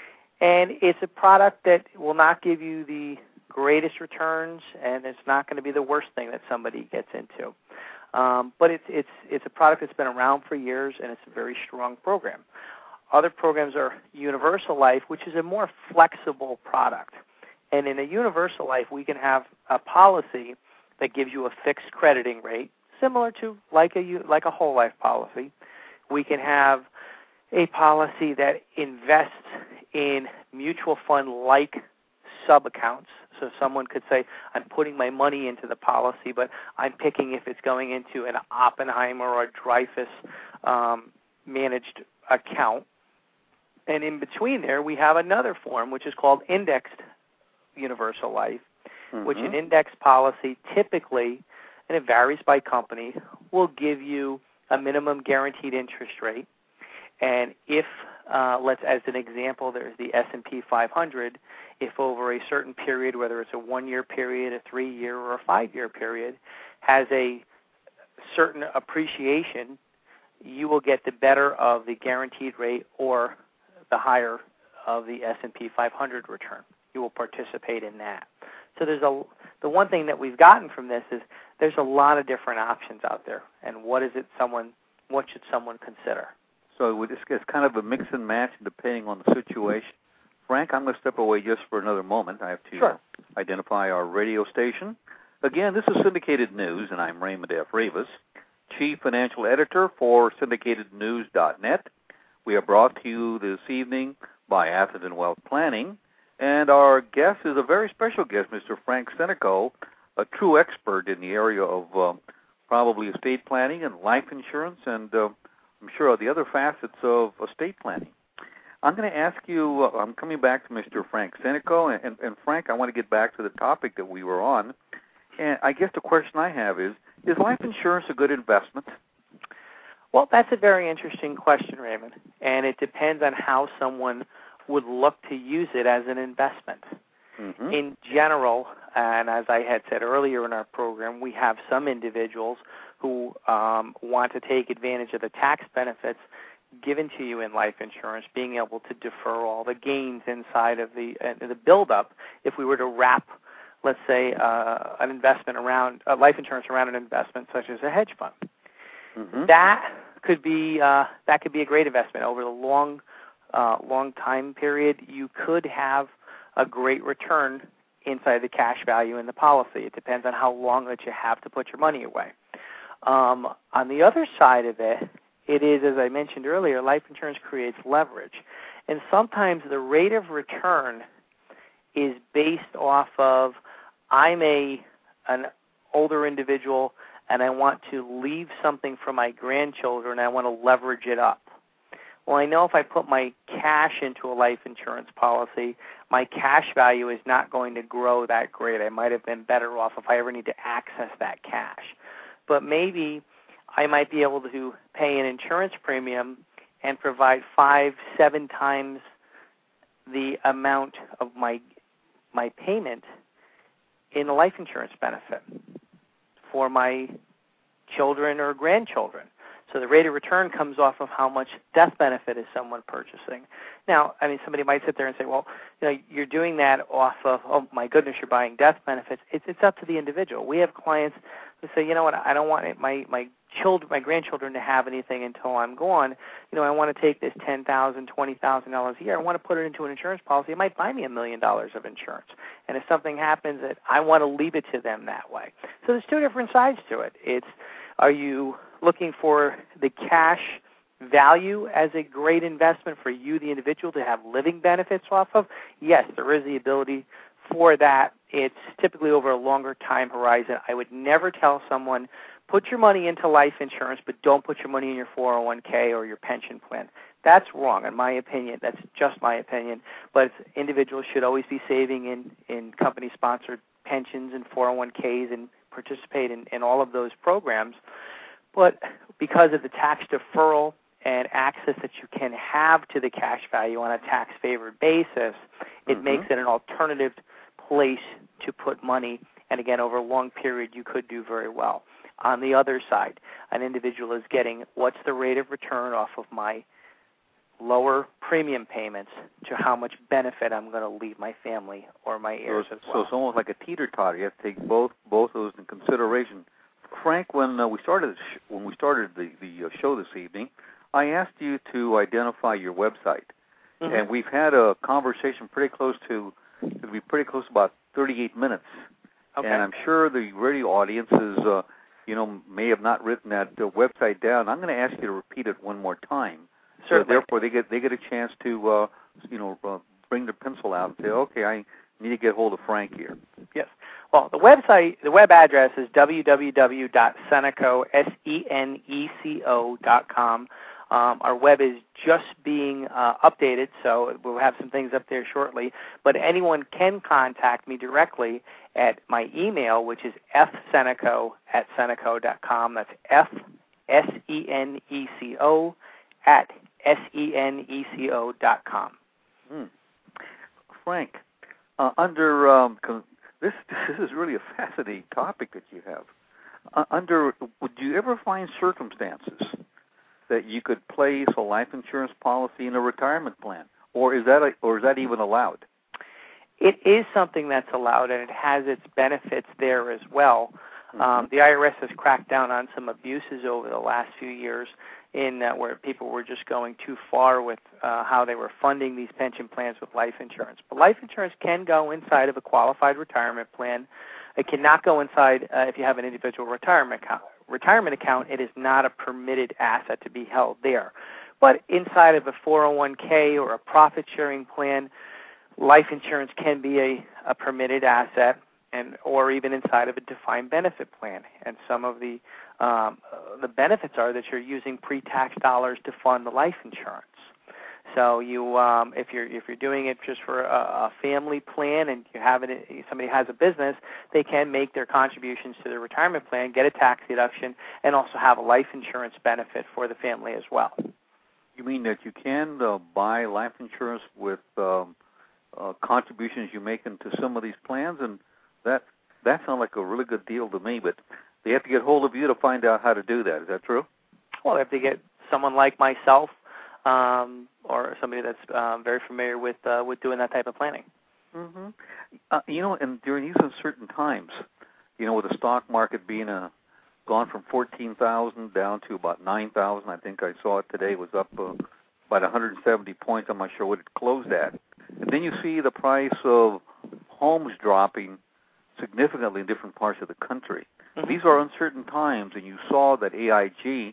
S3: And it's a product that will not give you the greatest returns, and it's not going to be the worst thing that somebody gets into. Um, but it's it's it's a product that's been around for years, and it's a very strong program. Other programs are universal life, which is a more flexible product. And in a universal life, we can have a policy that gives you a fixed crediting rate, similar to like a like a whole life policy. We can have a policy that invests in mutual fund-like sub-accounts. So someone could say, I'm putting my money into the policy, but I'm picking if it's going into an Oppenheimer or a Dreyfus um, managed account. And in between there, we have another form, which is called indexed universal life, mm-hmm. which an indexed policy typically, and it varies by company, will give you a minimum guaranteed interest rate. And if, uh, let's as an example, there's the S and P five hundred, if over a certain period, whether it's a one-year period, a three-year, or a five-year period, has a certain appreciation, you will get the better of the guaranteed rate or the higher of the S and P five hundred return. You will participate in that. So there's a the one thing that we've gotten from this is there's a lot of different options out there, and what is it someone what should someone consider?
S2: So it's kind of a mix and match depending on the situation. Frank, I'm going to step away just for another moment. I have to
S3: sure.
S2: identify our radio station. Again, this is Syndicated News, and I'm Raymond F. Rivas, Chief Financial Editor for syndicated news dot net. We are brought to you this evening by Atherton Wealth Planning, and our guest is a very special guest, Mister Frank Seneco, a true expert in the area of uh, probably estate planning and life insurance, and uh, I'm sure of the other facets of estate planning. I'm going to ask you, uh, I'm coming back to Mister Frank Seneco, and, and, and Frank, I want to get back to the topic that we were on, and I guess the question I have is, is life insurance a good investment?
S3: Well, that's a very interesting question, Raymond, and it depends on how someone would look to use it as an investment. Mm-hmm. In general, and as I had said earlier in our program, we have some individuals who um, want to take advantage of the tax benefits given to you in life insurance, being able to defer all the gains inside of the uh, the buildup. If we were to wrap, let's say, uh, an investment around uh, life insurance around an investment such as a hedge fund, mm-hmm. that could be uh, that could be a great investment over the long uh, long time period. You could have a great return inside the cash value in the policy. It depends on how long that you have to put your money away. Um, on the other side of it, it is, as I mentioned earlier, life insurance creates leverage. And sometimes the rate of return is based off of, I'm a an older individual and I want to leave something for my grandchildren and I want to leverage it up. Well, I know if I put my cash into a life insurance policy, my cash value is not going to grow that great. I might have been better off if I ever need to access that cash. But maybe I might be able to pay an insurance premium and provide five, seven times the amount of my my payment in a life insurance benefit for my children or grandchildren. So the rate of return comes off of how much death benefit is someone purchasing. Now, I mean, somebody might sit there and say, well, you know, you're doing that off of, oh, my goodness, you're buying death benefits. It's, it's up to the individual. We have clients who say, you know what, I don't want my, my children, my grandchildren to have anything until I'm gone. You know, I want to take this ten thousand dollars, twenty thousand dollars a year. I want to put it into an insurance policy. It might buy me a million dollars of insurance. And if something happens, that I want to leave it to them that way. So there's two different sides to it. It's, are you looking for the cash value as a great investment for you, the individual, to have living benefits off of? Yes, there is the ability for that. It's typically over a longer time horizon. I would never tell someone, put your money into life insurance, but don't put your money in your four oh one k or your pension plan. That's wrong, in my opinion. That's just my opinion. But individuals should always be saving in, in company-sponsored pensions and four oh one k's and participate in, in all of those programs. But because of the tax deferral and access that you can have to the cash value on a tax-favored basis, it mm-hmm. makes it an alternative place to put money. And again, over a long period, you could do very well. On the other side, an individual is getting, what's the rate of return off of my lower premium payments to how much benefit I'm going to leave my family or my heirs
S2: so,
S3: as well.
S2: So it's almost like a teeter-totter. You have to take both both those in consideration. Frank, when uh, we started when we started the, the uh, show this evening, I asked you to identify your website, mm-hmm. and we've had a conversation pretty close to it'll be pretty close to about thirty-eight minutes.
S3: Okay.
S2: And I'm sure the radio audience is, uh, you know, may have not written that uh, website down. I'm going to ask you to repeat it one more time.
S3: Certainly.
S2: So therefore, they get they get a chance to, uh, you know, uh, bring their pencil out and say, okay, I need to get hold of Frank here.
S3: Yes. Well, the website, the web address is w w w dot seneco, S E N E C O dot com. Um, our web is just being uh, updated, so we'll have some things up there shortly. But anyone can contact me directly at my email, which is fseneco at seneco dot com. That's F, S E N E C O, at S E N E C O dot com.
S2: Hmm. Frank, uh, under um, con- this, this is really a fascinating topic that you have. Uh, under, would you ever find circumstances that you could place a life insurance policy in a retirement plan, or is that a, or is that even allowed?
S3: It is something that's allowed, and it has its benefits there as well. Mm-hmm. Um, the I R S has cracked down on some abuses over the last few years, in uh, where people were just going too far with uh, how they were funding these pension plans with life insurance. But life insurance can go inside of a qualified retirement plan. It cannot go inside uh, if you have an individual retirement account. Retirement account, it is not a permitted asset to be held there. But inside of a four oh one k or a profit-sharing plan, life insurance can be a, a permitted asset, and or even inside of a defined benefit plan. And some of the um, the benefits are that you're using pre-tax dollars to fund the life insurance. So you, um, if you're if you're doing it just for a, a family plan, and you have it, somebody has a business, they can make their contributions to the retirement plan, get a tax deduction, and also have a life insurance benefit for the family as well.
S2: You mean that you can uh, buy life insurance with um, uh, contributions you make into some of these plans, and that that sounds like a really good deal to me. But they have to get hold of you to find out how to do that. Is that true?
S3: Well, they have to get someone like myself. Um, or somebody that's um, very familiar with uh, with doing that type of planning.
S2: Mm-hmm. Uh, you know, and during these uncertain times, you know, with the stock market being a, gone from fourteen thousand down to about nine thousand, I think I saw it today, was up uh, about one hundred seventy points. I'm not sure what it closed at. And then you see the price of homes dropping significantly in different parts of the country. Mm-hmm. These are uncertain times, and you saw that A I G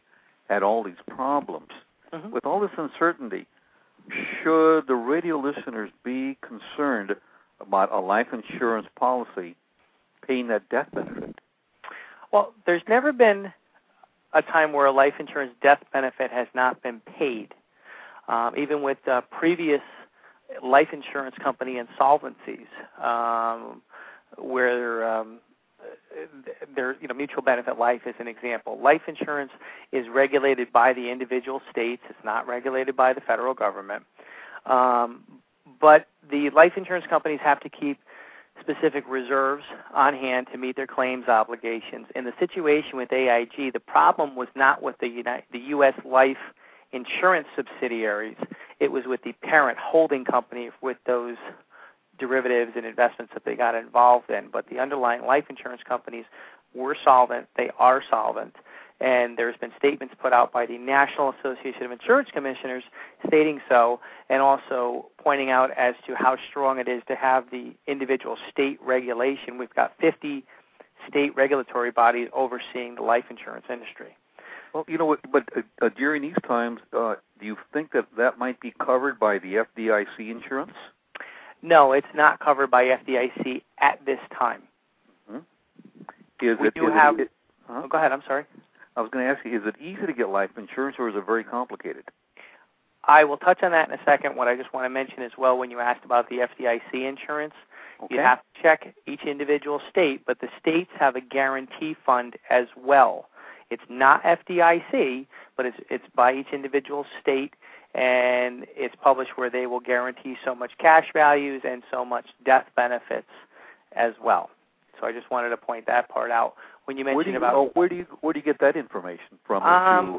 S2: had all these problems.
S3: Mm-hmm.
S2: With all this uncertainty, should the radio listeners be concerned about a life insurance policy paying that death benefit?
S3: Well, there's never been a time where a life insurance death benefit has not been paid. Um, even with uh, previous life insurance company insolvencies, um, where um, there, you know, Mutual Benefit Life is an example. Life insurance is regulated by the individual states. It's not regulated by the federal government. Um, but the life insurance companies have to keep specific reserves on hand to meet their claims obligations. In the situation with A I G, the problem was not with the, United, the U S life insurance subsidiaries. It was with the parent holding company with those derivatives and investments that they got involved in. But the underlying life insurance companies were solvent. They are solvent. And there's been statements put out by the National Association of Insurance Commissioners stating so, and also pointing out as to how strong it is to have the individual state regulation. We've got fifty state regulatory bodies overseeing the life insurance industry.
S2: Well, you know what, but uh, during these times, uh, do you think that that might be covered by the F D I C insurance?
S3: No, it's not covered by F D I C at this time.
S2: Mm-hmm. Is
S3: we
S2: it,
S3: do
S2: is
S3: have.
S2: It, huh?
S3: Oh, go ahead. I'm sorry.
S2: I was going to ask you: is it easy to get life insurance, or is it very complicated?
S3: I will touch on that in a second. What I just want to mention as well, when you asked about the F D I C insurance,
S2: okay.
S3: you have to check each individual state, but the states have a guarantee fund as well. It's not F D I C, but it's it's by each individual state, and it's published where they will guarantee so much cash values and so much death benefits as well. So I just wanted to point that part out. When you mentioned
S2: where do you,
S3: about
S2: oh, where do you where do you get that information from?
S3: Um,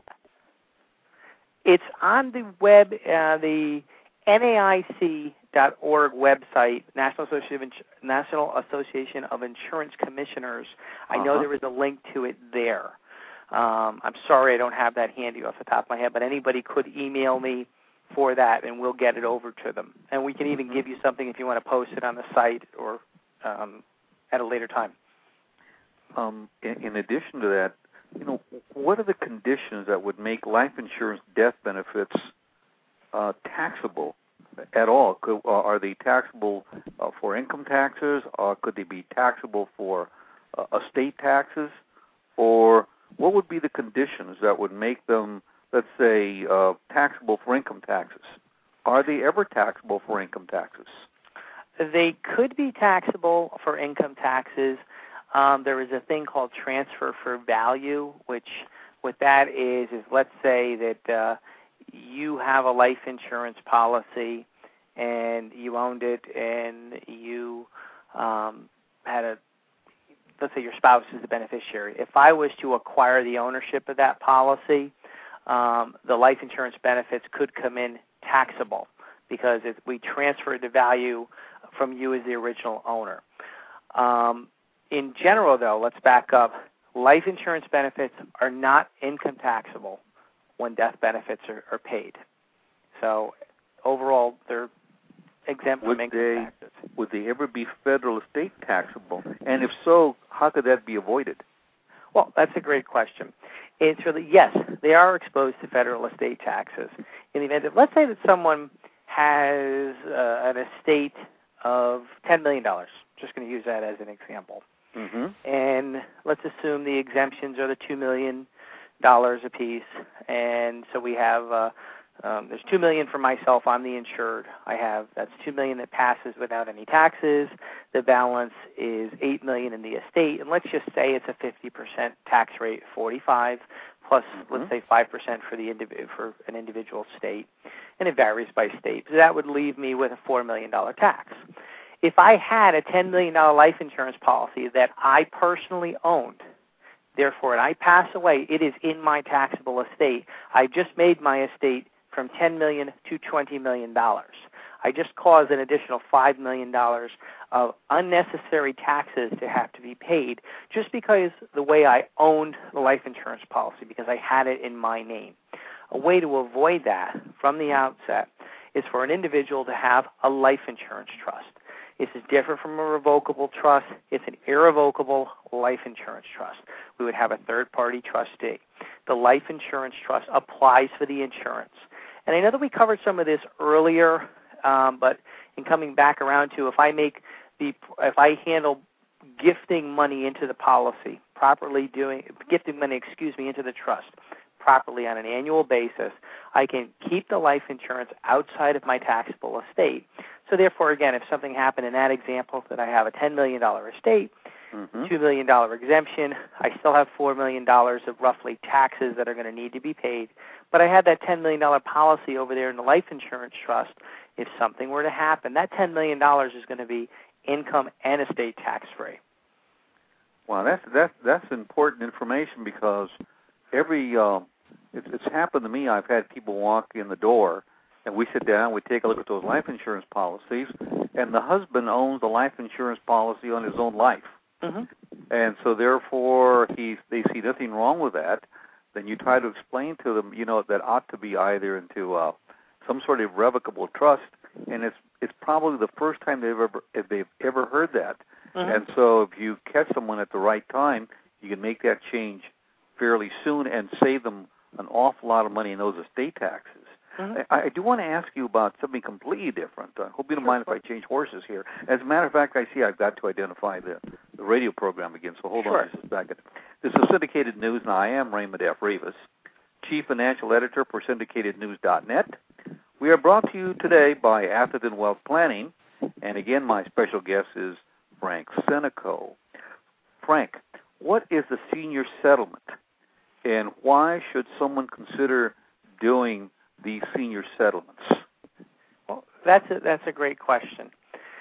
S3: it's on the web, uh, the N A I C dot org website, National Association of, Insu- National Association of Insurance Commissioners. I
S2: uh-huh.
S3: know there is a link to it there. Um, I'm sorry I don't have that handy off the top of my head, but anybody could email me for that, and we'll get it over to them. And we can even
S2: mm-hmm.
S3: give you something if you want to post it on the site or um, at a later time.
S2: Um, in, in addition to that, you know, what are the conditions that would make life insurance death benefits uh, taxable at all? Could, uh, are they taxable uh, for income taxes, or could they be taxable for uh, estate taxes, or what would be the conditions that would make them, let's say, uh, taxable for income taxes? Are they ever taxable for income taxes?
S3: They could be taxable for income taxes. Um, there is a thing called transfer for value, which what that is is let's say that uh, you have a life insurance policy and you owned it and you um, had a, let's say your spouse is the beneficiary. If I was to acquire the ownership of that policy, um, the life insurance benefits could come in taxable because it, we transferred the value from you as the original owner. Um, in general, though, let's back up. Life insurance benefits are not income taxable when death benefits are, are paid. So overall, they're exempt
S2: would
S3: from income
S2: they,
S3: taxes.
S2: Would they ever be federal estate taxable? And if so, how could that be avoided?
S3: Well, that's a great question. It's really, yes, they are exposed to federal estate taxes. In the event that, let's say that someone has uh, an estate of ten million dollars. Just going to use that as an example.
S2: Mm-hmm.
S3: And let's assume the exemptions are the two million dollars apiece. And so we have, uh, um, there's two million dollars for myself. I'm the insured. I have, that's two million dollars that passes without any taxes. The balance is eight million dollars in the estate. And let's just say it's a fifty percent tax rate, forty-five plus, mm-hmm. let's say five percent for the indiv- for an individual state. And it varies by state. So that would leave me with a four million dollars tax. If I had a ten million dollars life insurance policy that I personally owned, therefore, and I pass away, it is in my taxable estate. I just made my estate from ten million dollars to twenty million dollars. I just caused an additional five million dollars of unnecessary taxes to have to be paid just because the way I owned the life insurance policy, because I had it in my name. A way to avoid that from the outset is for an individual to have a life insurance trust. This is different from a revocable trust. It's an irrevocable life insurance trust. We would have a third-party trustee. The life insurance trust applies for the insurance. And I know that we covered some of this earlier, um, but in coming back around to if I make the, if I handle gifting money into the policy, properly doing, gifting money, excuse me, into the trust, properly on an annual basis, I can keep the life insurance outside of my taxable estate. So therefore, again, if something happened in that example that I have a ten million dollars estate, mm-hmm. two million dollars exemption, I still have four million dollars of roughly taxes that are going to need to be paid, but I had that ten million dollars policy over there in the life insurance trust. If something were to happen, that ten million dollars is going to be income and estate tax-free.
S2: Well, that's, that's, that's important information because every uh, it, it's happened to me. I've had people walk in the door, and we sit down, we take a look at those life insurance policies, and the husband owns the life insurance policy on his own life.
S3: Mm-hmm.
S2: And so therefore he, they see nothing wrong with that. Then you try to explain to them, you know, that ought to be either into uh, some sort of revocable trust, and it's it's probably the first time they've ever if they've ever heard that. Mm-hmm. And so if you catch someone at the right time, you can make that change fairly soon and save them an awful lot of money in those estate taxes. Mm-hmm. I, I do want to ask you about something completely different. I hope you don't mind if I change horses here. As a matter of fact, I see I've got to identify the, the radio program again, so hold
S3: sure.
S2: on just a second. This is Syndicated News, and I am Raymond F. Rivas, Chief Financial Editor for Syndicated News dot net. We are brought to you today by Atherton Wealth Planning, and again, my special guest is Frank Seneco. Frank, what is the senior settlement, and why should someone consider doing these senior settlements?
S3: Well, that's a, that's a great question.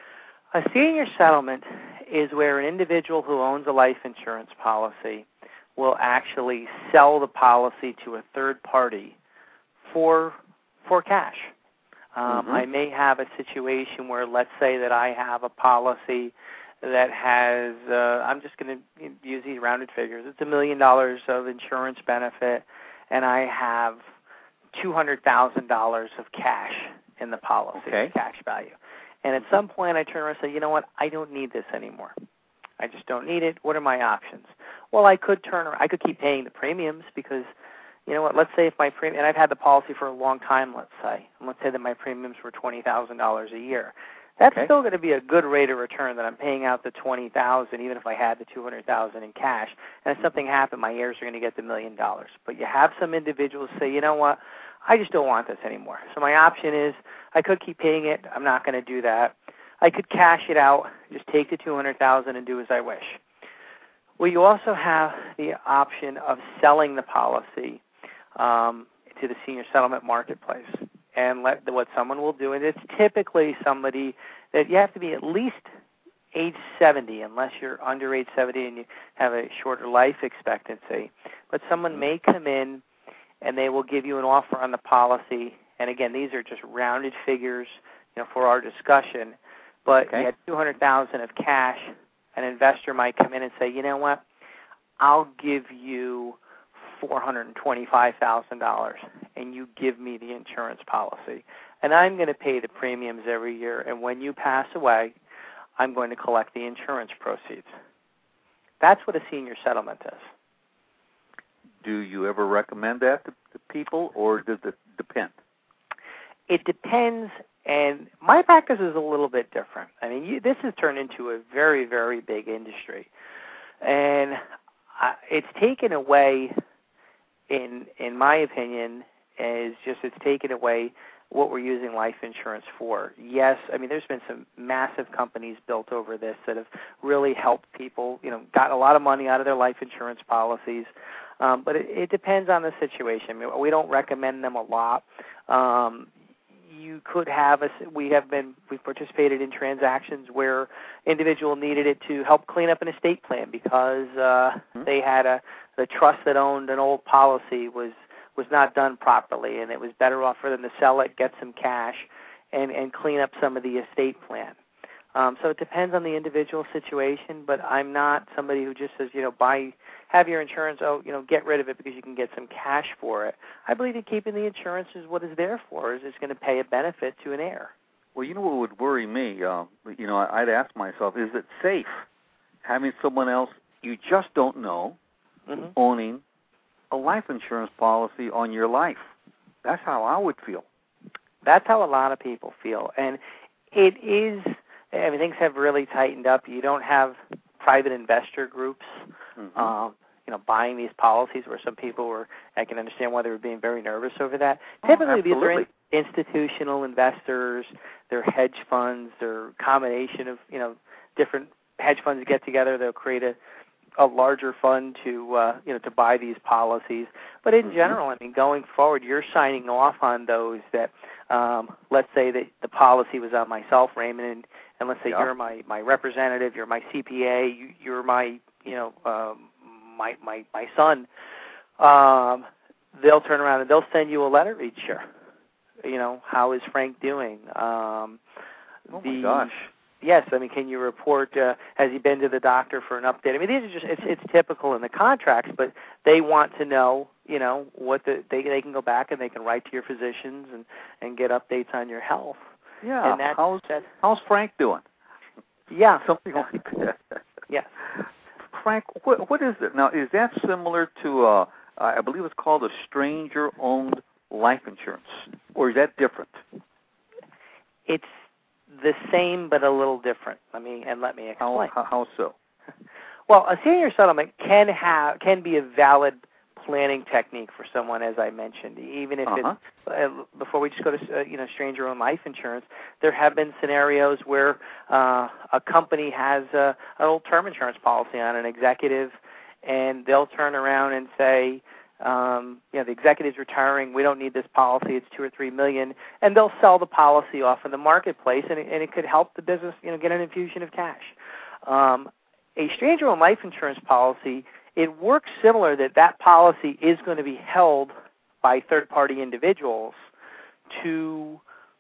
S3: A senior settlement is where an individual who owns a life insurance policy will actually sell the policy to a third party for for cash. Um, mm-hmm. I may have a situation where, let's say that I have a policy that has, uh, I'm just going to use these rounded figures, it's a million dollars of insurance benefit, and I have two hundred thousand dollars of cash in the policy,
S2: okay.
S3: cash value. And at some point I turn around and say, you know what, I don't need this anymore. I just don't need it. What are my options? Well, I could turn around, I could keep paying the premiums because, you know what, let's say if my premium, and I've had the policy for a long time, let's say, and let's say that my premiums were twenty thousand dollars a year. That's okay. Still going to be a good rate of return that I'm paying out the twenty thousand dollars, even if I had the two hundred thousand dollars in cash. And if something happened, my heirs are going to get the million dollars. But you have some individuals say, you know what, I just don't want this anymore. So my option is I could keep paying it. I'm not going to do that. I could cash it out, just take the two hundred thousand dollars and do as I wish. Well, you also have the option of selling the policy um, to the senior settlement marketplace. And let what someone will do, and it's typically somebody that you have to be at least age seventy, unless you're under age seventy and you have a shorter life expectancy. But someone may come in and they will give you an offer on the policy. And again, these are just rounded figures, you know, for our discussion. But okay. You had two hundred thousand dollars of cash. An investor might come in and say, you know what, I'll give you four hundred twenty-five thousand dollars, and you give me the insurance policy. And I'm going to pay the premiums every year, and when you pass away, I'm going to collect the insurance proceeds. That's what a senior settlement is.
S2: Do you ever recommend that to, to people, or does it depend?
S3: It depends, and my practice is a little bit different. I mean, you, this has turned into a very, very big industry, and I, it's taken away, in in my opinion, is just it's taken away what we're using life insurance for. Yes, I mean, there's been some massive companies built over this that have really helped people, you know, got a lot of money out of their life insurance policies. Um, but it, it depends on the situation. I mean, we don't recommend them a lot. Um, you could have a, we have been, we've participated in transactions where individual needed it to help clean up an estate plan because uh, mm-hmm. they had a, the trust that owned an old policy was, was not done properly, and it was better off for them to sell it, get some cash, and, and clean up some of the estate plan. Um, so it depends on the individual situation, but I'm not somebody who just says, you know, buy, have your insurance, oh, you know, get rid of it because you can get some cash for it. I believe that keeping the insurance is what it's there for, is it's going to pay a benefit to an heir.
S2: Well, you know what would worry me? Uh, you know, I'd ask myself, is it safe having someone else you just don't know mm-hmm. owning a life insurance policy on your life? That's how I would feel.
S3: That's how a lot of people feel. And it is, I mean, things have really tightened up. You don't have private investor groups, mm-hmm. um, you know, buying these policies where some people were, I can understand why they were being very nervous over that.
S2: Oh,
S3: Typically, these
S2: absolutely.
S3: are in, institutional investors, they're hedge funds, they're a combination of, you know, different hedge funds get together, they'll create a, a larger fund to, uh, you know, to buy these policies. But in mm-hmm. general, I mean, going forward, you're signing off on those that, um, let's say that the policy was on myself, Raymond, and, and let's say
S2: yeah.
S3: you're my, my representative, you're my C P A, you, you're my, you know, um, my, my, my son. Um, they'll turn around and they'll send you a letter each year. You know, how is Frank doing? Um,
S2: oh,
S3: the,
S2: my gosh.
S3: Yes, I mean, can you report, uh, has he been to the doctor for an update? I mean, these are just, it's, it's typical in the contracts, but they want to know, you know, what the, they they can go back and they can write to your physicians and, and get updates on your health.
S2: Yeah,
S3: and that's,
S2: how's,
S3: that's,
S2: how's Frank doing?
S3: Yeah.
S2: Something like that.
S3: Yes.
S2: Frank, what, what is it? Now, is that similar to, uh, I believe it's called a stranger-owned life insurance, or is that different?
S3: It's the same but a little different. Let me and let me explain.
S2: How, how so?
S3: Well, a senior settlement can have can be a valid planning technique for someone, as I mentioned. Even if
S2: uh-huh.
S3: it's uh, before we just go to uh, you know stranger-owned life insurance, there have been scenarios where uh, a company has a, an old term insurance policy on an executive, and they'll turn around and say, Um, you know, the executive's retiring, we don't need this policy, it's two or three million, and they'll sell the policy off in the marketplace, and it, and it could help the business, you know, get an infusion of cash. Um, a stranger-owned life insurance policy, it works similar that that policy is going to be held by third-party individuals to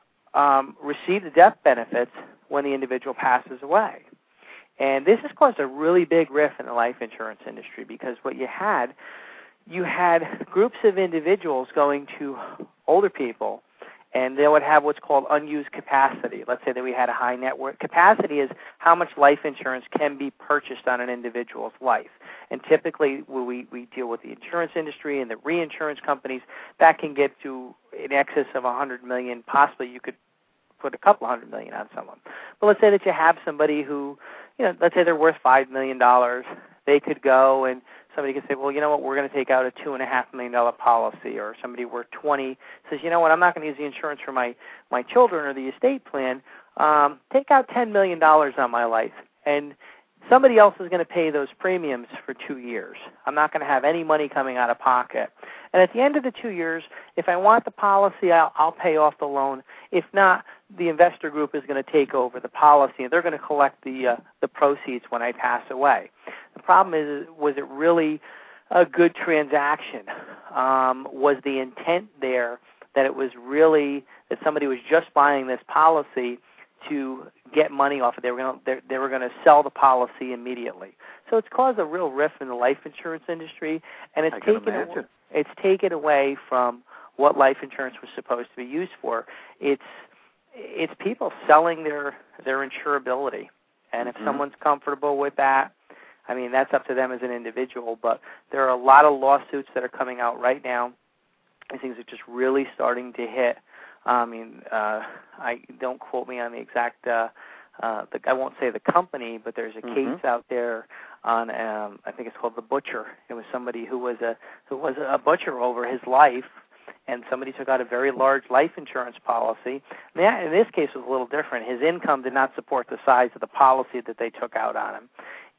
S3: um, receive the death benefits when the individual passes away. And this has caused a really big rift in the life insurance industry because what you had you had groups of individuals going to older people, and they would have what's called unused capacity. Let's say that we had a high net worth. Capacity is how much life insurance can be purchased on an individual's life. And typically, when we, we deal with the insurance industry and the reinsurance companies, that can get to in excess of one hundred million dollars. Possibly you could put a couple hundred million on someone. But let's say that you have somebody who, you know, let's say they're worth five million dollars. They could go and somebody could say, well, you know what, we're going to take out a two and a half million dollar policy, or somebody worth twenty says, you know what, I'm not going to use the insurance for my, my children or the estate plan. Um, take out ten million dollars on my life, and somebody else is going to pay those premiums for two years. I'm not going to have any money coming out of pocket. And at the end of the two years, if I want the policy, I'll, I'll pay off the loan. If not, the investor group is going to take over the policy, and they're going to collect the uh, the proceeds when I pass away. The problem is, was it really a good transaction? Um, was the intent there that it was really that somebody was just buying this policy to get money off it? They were going to, they were going to sell the policy immediately. So it's caused a real rift in the life insurance industry, and it's
S2: I can
S3: taken
S2: imagine.
S3: it's taken away from what life insurance was supposed to be used for. It's it's people selling their their insurability, and if
S2: mm-hmm.
S3: someone's comfortable with that, I mean, that's up to them as an individual. But there are a lot of lawsuits that are coming out right now. These things are just really starting to hit. I mean, uh, I don't quote me on the exact. Uh, uh, the, I won't say the company, but there's a
S2: mm-hmm.
S3: case out there on. Um, I think it's called The Butcher. It was somebody who was a who was a butcher over his life, and somebody took out a very large life insurance policy. Now, in this case, it was a little different. His income did not support the size of the policy that they took out on him,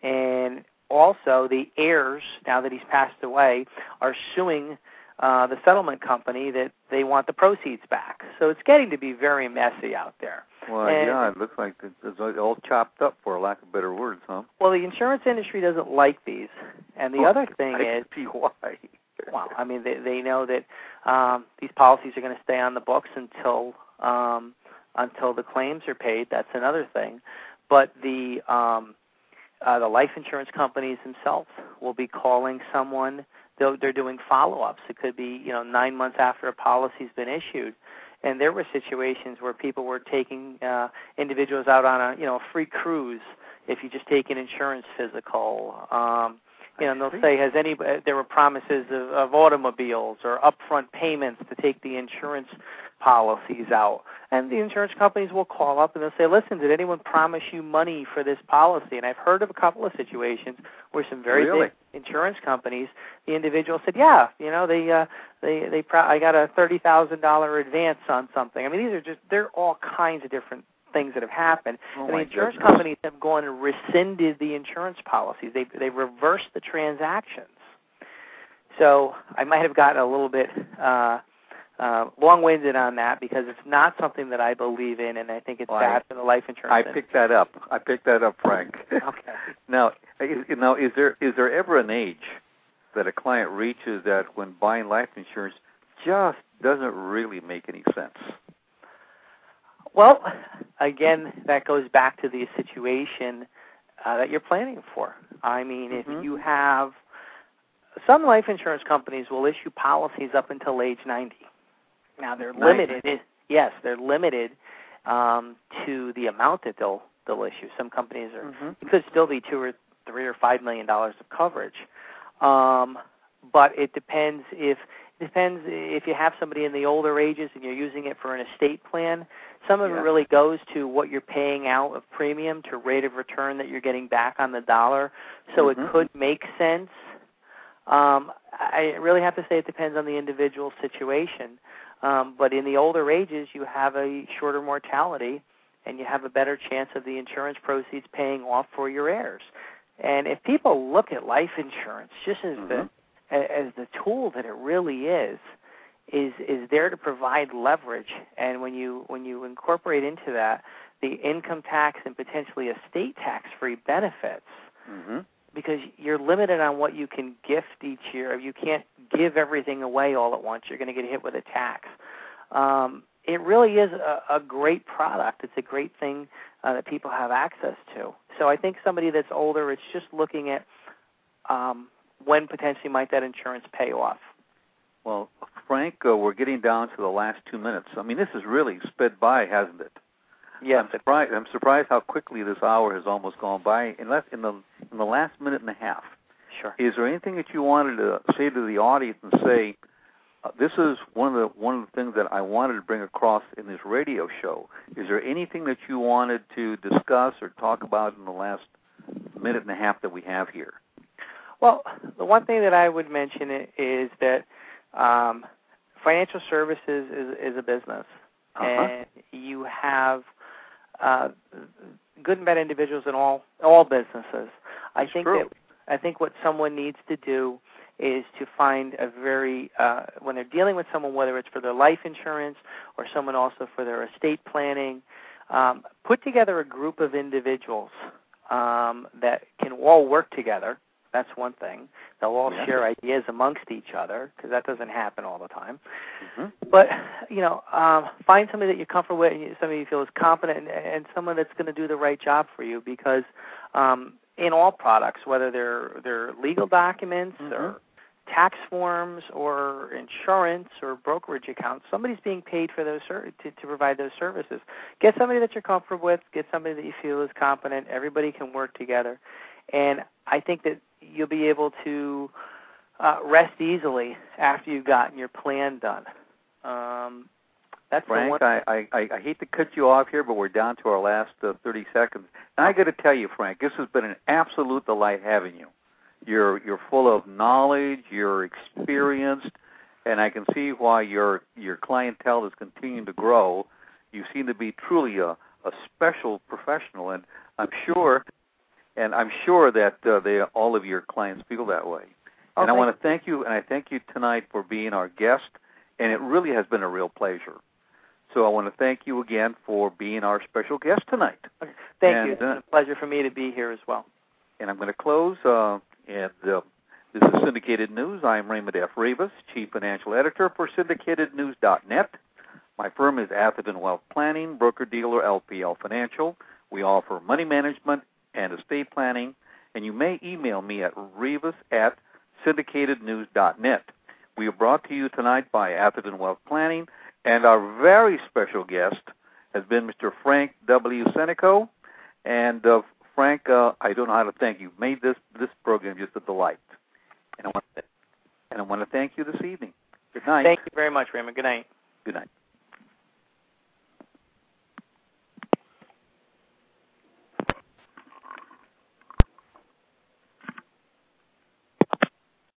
S3: and also the heirs, now that he's passed away, are suing Uh, the settlement company that they want the proceeds back. So it's getting to be very messy out there.
S2: Well,
S3: and,
S2: yeah, it looks like it's all chopped up, for lack of better words, huh?
S3: Well, the insurance industry doesn't like these. And the
S2: oh,
S3: other thing
S2: I
S3: is,
S2: see why.
S3: well, I mean, they, they know that um, these policies are going to stay on the books until um, until the claims are paid. That's another thing. But the um, uh, the life insurance companies themselves will be calling someone. They're, they're doing follow-ups. It could be, you know, nine months after a policy's been issued, and there were situations where people were taking uh, individuals out on a you know a free cruise if you just take an insurance physical. Um, you know, and they'll say, has any? There were promises of, of automobiles or upfront payments to take the insurance policies out, and the insurance companies will call up and they'll say, listen, did anyone promise you money for this policy? And I've heard of a couple of situations where some very
S2: really?
S3: big insurance companies, the individual said, yeah, you know, they uh, they they pro- I got a thirty thousand dollar advance on something. I mean, these are just they're all kinds of different things that have happened.
S2: Oh,
S3: and the insurance
S2: goodness.
S3: companies have gone and rescinded the insurance policies. They they reversed the transactions. So I might have gotten a little bit uh, uh, long-winded on that because it's not something that I believe in, and I think it's
S2: well,
S3: bad for the life insurance
S2: I
S3: industry.
S2: picked that up. I picked that up, Frank.
S3: Okay.
S2: Now, is, now, is there is there ever an age that a client reaches that when buying life insurance just doesn't really make any sense?
S3: Well, again, that goes back to the situation uh, that you're planning for. I mean,
S2: Mm-hmm.
S3: if you have some life insurance companies will issue policies up until age ninety. Now, they're
S2: ninety.
S3: limited. Yes, they're limited um, to the amount that they'll they'll issue. Some companies are
S2: Mm-hmm.
S3: it could still be two or three or five million dollars of coverage, um, but it depends if it depends if you have somebody in the older ages and you're using it for an estate plan. Some of
S2: Yeah.
S3: it really goes to what you're paying out of premium to rate of return that you're getting back on the dollar. So
S2: Mm-hmm.
S3: it could make sense. Um, I really have to say it depends on the individual situation. Um, but in the older ages, you have a shorter mortality, and you have a better chance of the insurance proceeds paying off for your heirs. And if people look at life insurance just as
S2: Mm-hmm.
S3: the as the tool that it really is, is is there to provide leverage. And when you when you incorporate into that the income tax and potentially estate tax-free benefits,
S2: Mm-hmm.
S3: because you're limited on what you can gift each year. You can't give everything away all at once. You're going to get hit with a tax. Um, it really is a, a great product. It's a great thing uh, that people have access to. So I think somebody that's older, it's just looking at um, when potentially might that insurance pay off.
S2: Well, Frank, uh, we're getting down to the last two minutes. I mean, this has really sped by, hasn't it?
S3: Yes.
S2: I'm surprised. I'm surprised how quickly this hour has almost gone by. In less in the in the last minute and a half.
S3: Sure.
S2: Is there anything that you wanted to say to the audience and say, uh, this is one of the one of the things that I wanted to bring across in this radio show? Is there anything that you wanted to discuss or talk about in the last minute and a half that we have here?
S3: Well, the one thing that I would mention is that um, financial services is, is a business,
S2: Uh-huh.
S3: and you have uh, good and bad individuals in all all businesses. I
S2: That's
S3: think
S2: true.
S3: that I think what someone needs to do is to find a very uh, when they're dealing with someone, whether it's for their life insurance or someone also for their estate planning, um, put together a group of individuals um, that can all work together. That's one thing. They'll all
S2: Yeah.
S3: share ideas amongst each other because that doesn't happen all the time.
S2: Mm-hmm.
S3: But, you know, um, find somebody that you're comfortable with, and somebody you feel is competent, and, and someone that's going to do the right job for you because um, in all products, whether they're, they're legal documents
S2: Mm-hmm.
S3: or tax forms or insurance or brokerage accounts, somebody's being paid for those ser- to, to provide those services. Get somebody that you're comfortable with. Get somebody that you feel is competent. Everybody can work together. And I think that you'll be able to uh, rest easily after you've gotten your plan done. Um, that's the
S2: Frank,
S3: one.
S2: I, I, I hate to cut you off here, but we're down to our last uh, thirty seconds. And I got to tell you, Frank, this has been an absolute delight having you. You're you're full of knowledge, you're experienced, and I can see why your your clientele is continuing to grow. You seem to be truly a, a special professional, and I'm sure, and I'm sure that uh, they all of your clients feel that way.
S3: Oh,
S2: and I
S3: thank
S2: want to thank you, and I thank you tonight for being our guest, and it really has been a real pleasure. So I want to thank you again for being our special guest tonight.
S3: Okay. Thank
S2: and,
S3: you. It's
S2: uh,
S3: been a pleasure for me to be here as well.
S2: And I'm going to close. Uh, and uh, this is Syndicated News. I'm Raymond F. Rivas, Chief Financial Editor for Syndicated News dot net. My firm is Atherton Wealth Planning, broker-dealer L P L Financial. We offer money management and estate planning. And you may email me at rivas at syndicated news dot net. We are brought to you tonight by Atherton Wealth Planning, And our very special guest has been Mister Frank W. Seneco. And uh, Frank, uh, I don't know how to thank you. You've made this, this program just a delight. And I want to, and I want to thank you this evening. Good night.
S3: Thank you very much, Raymond. Good night.
S2: Good night.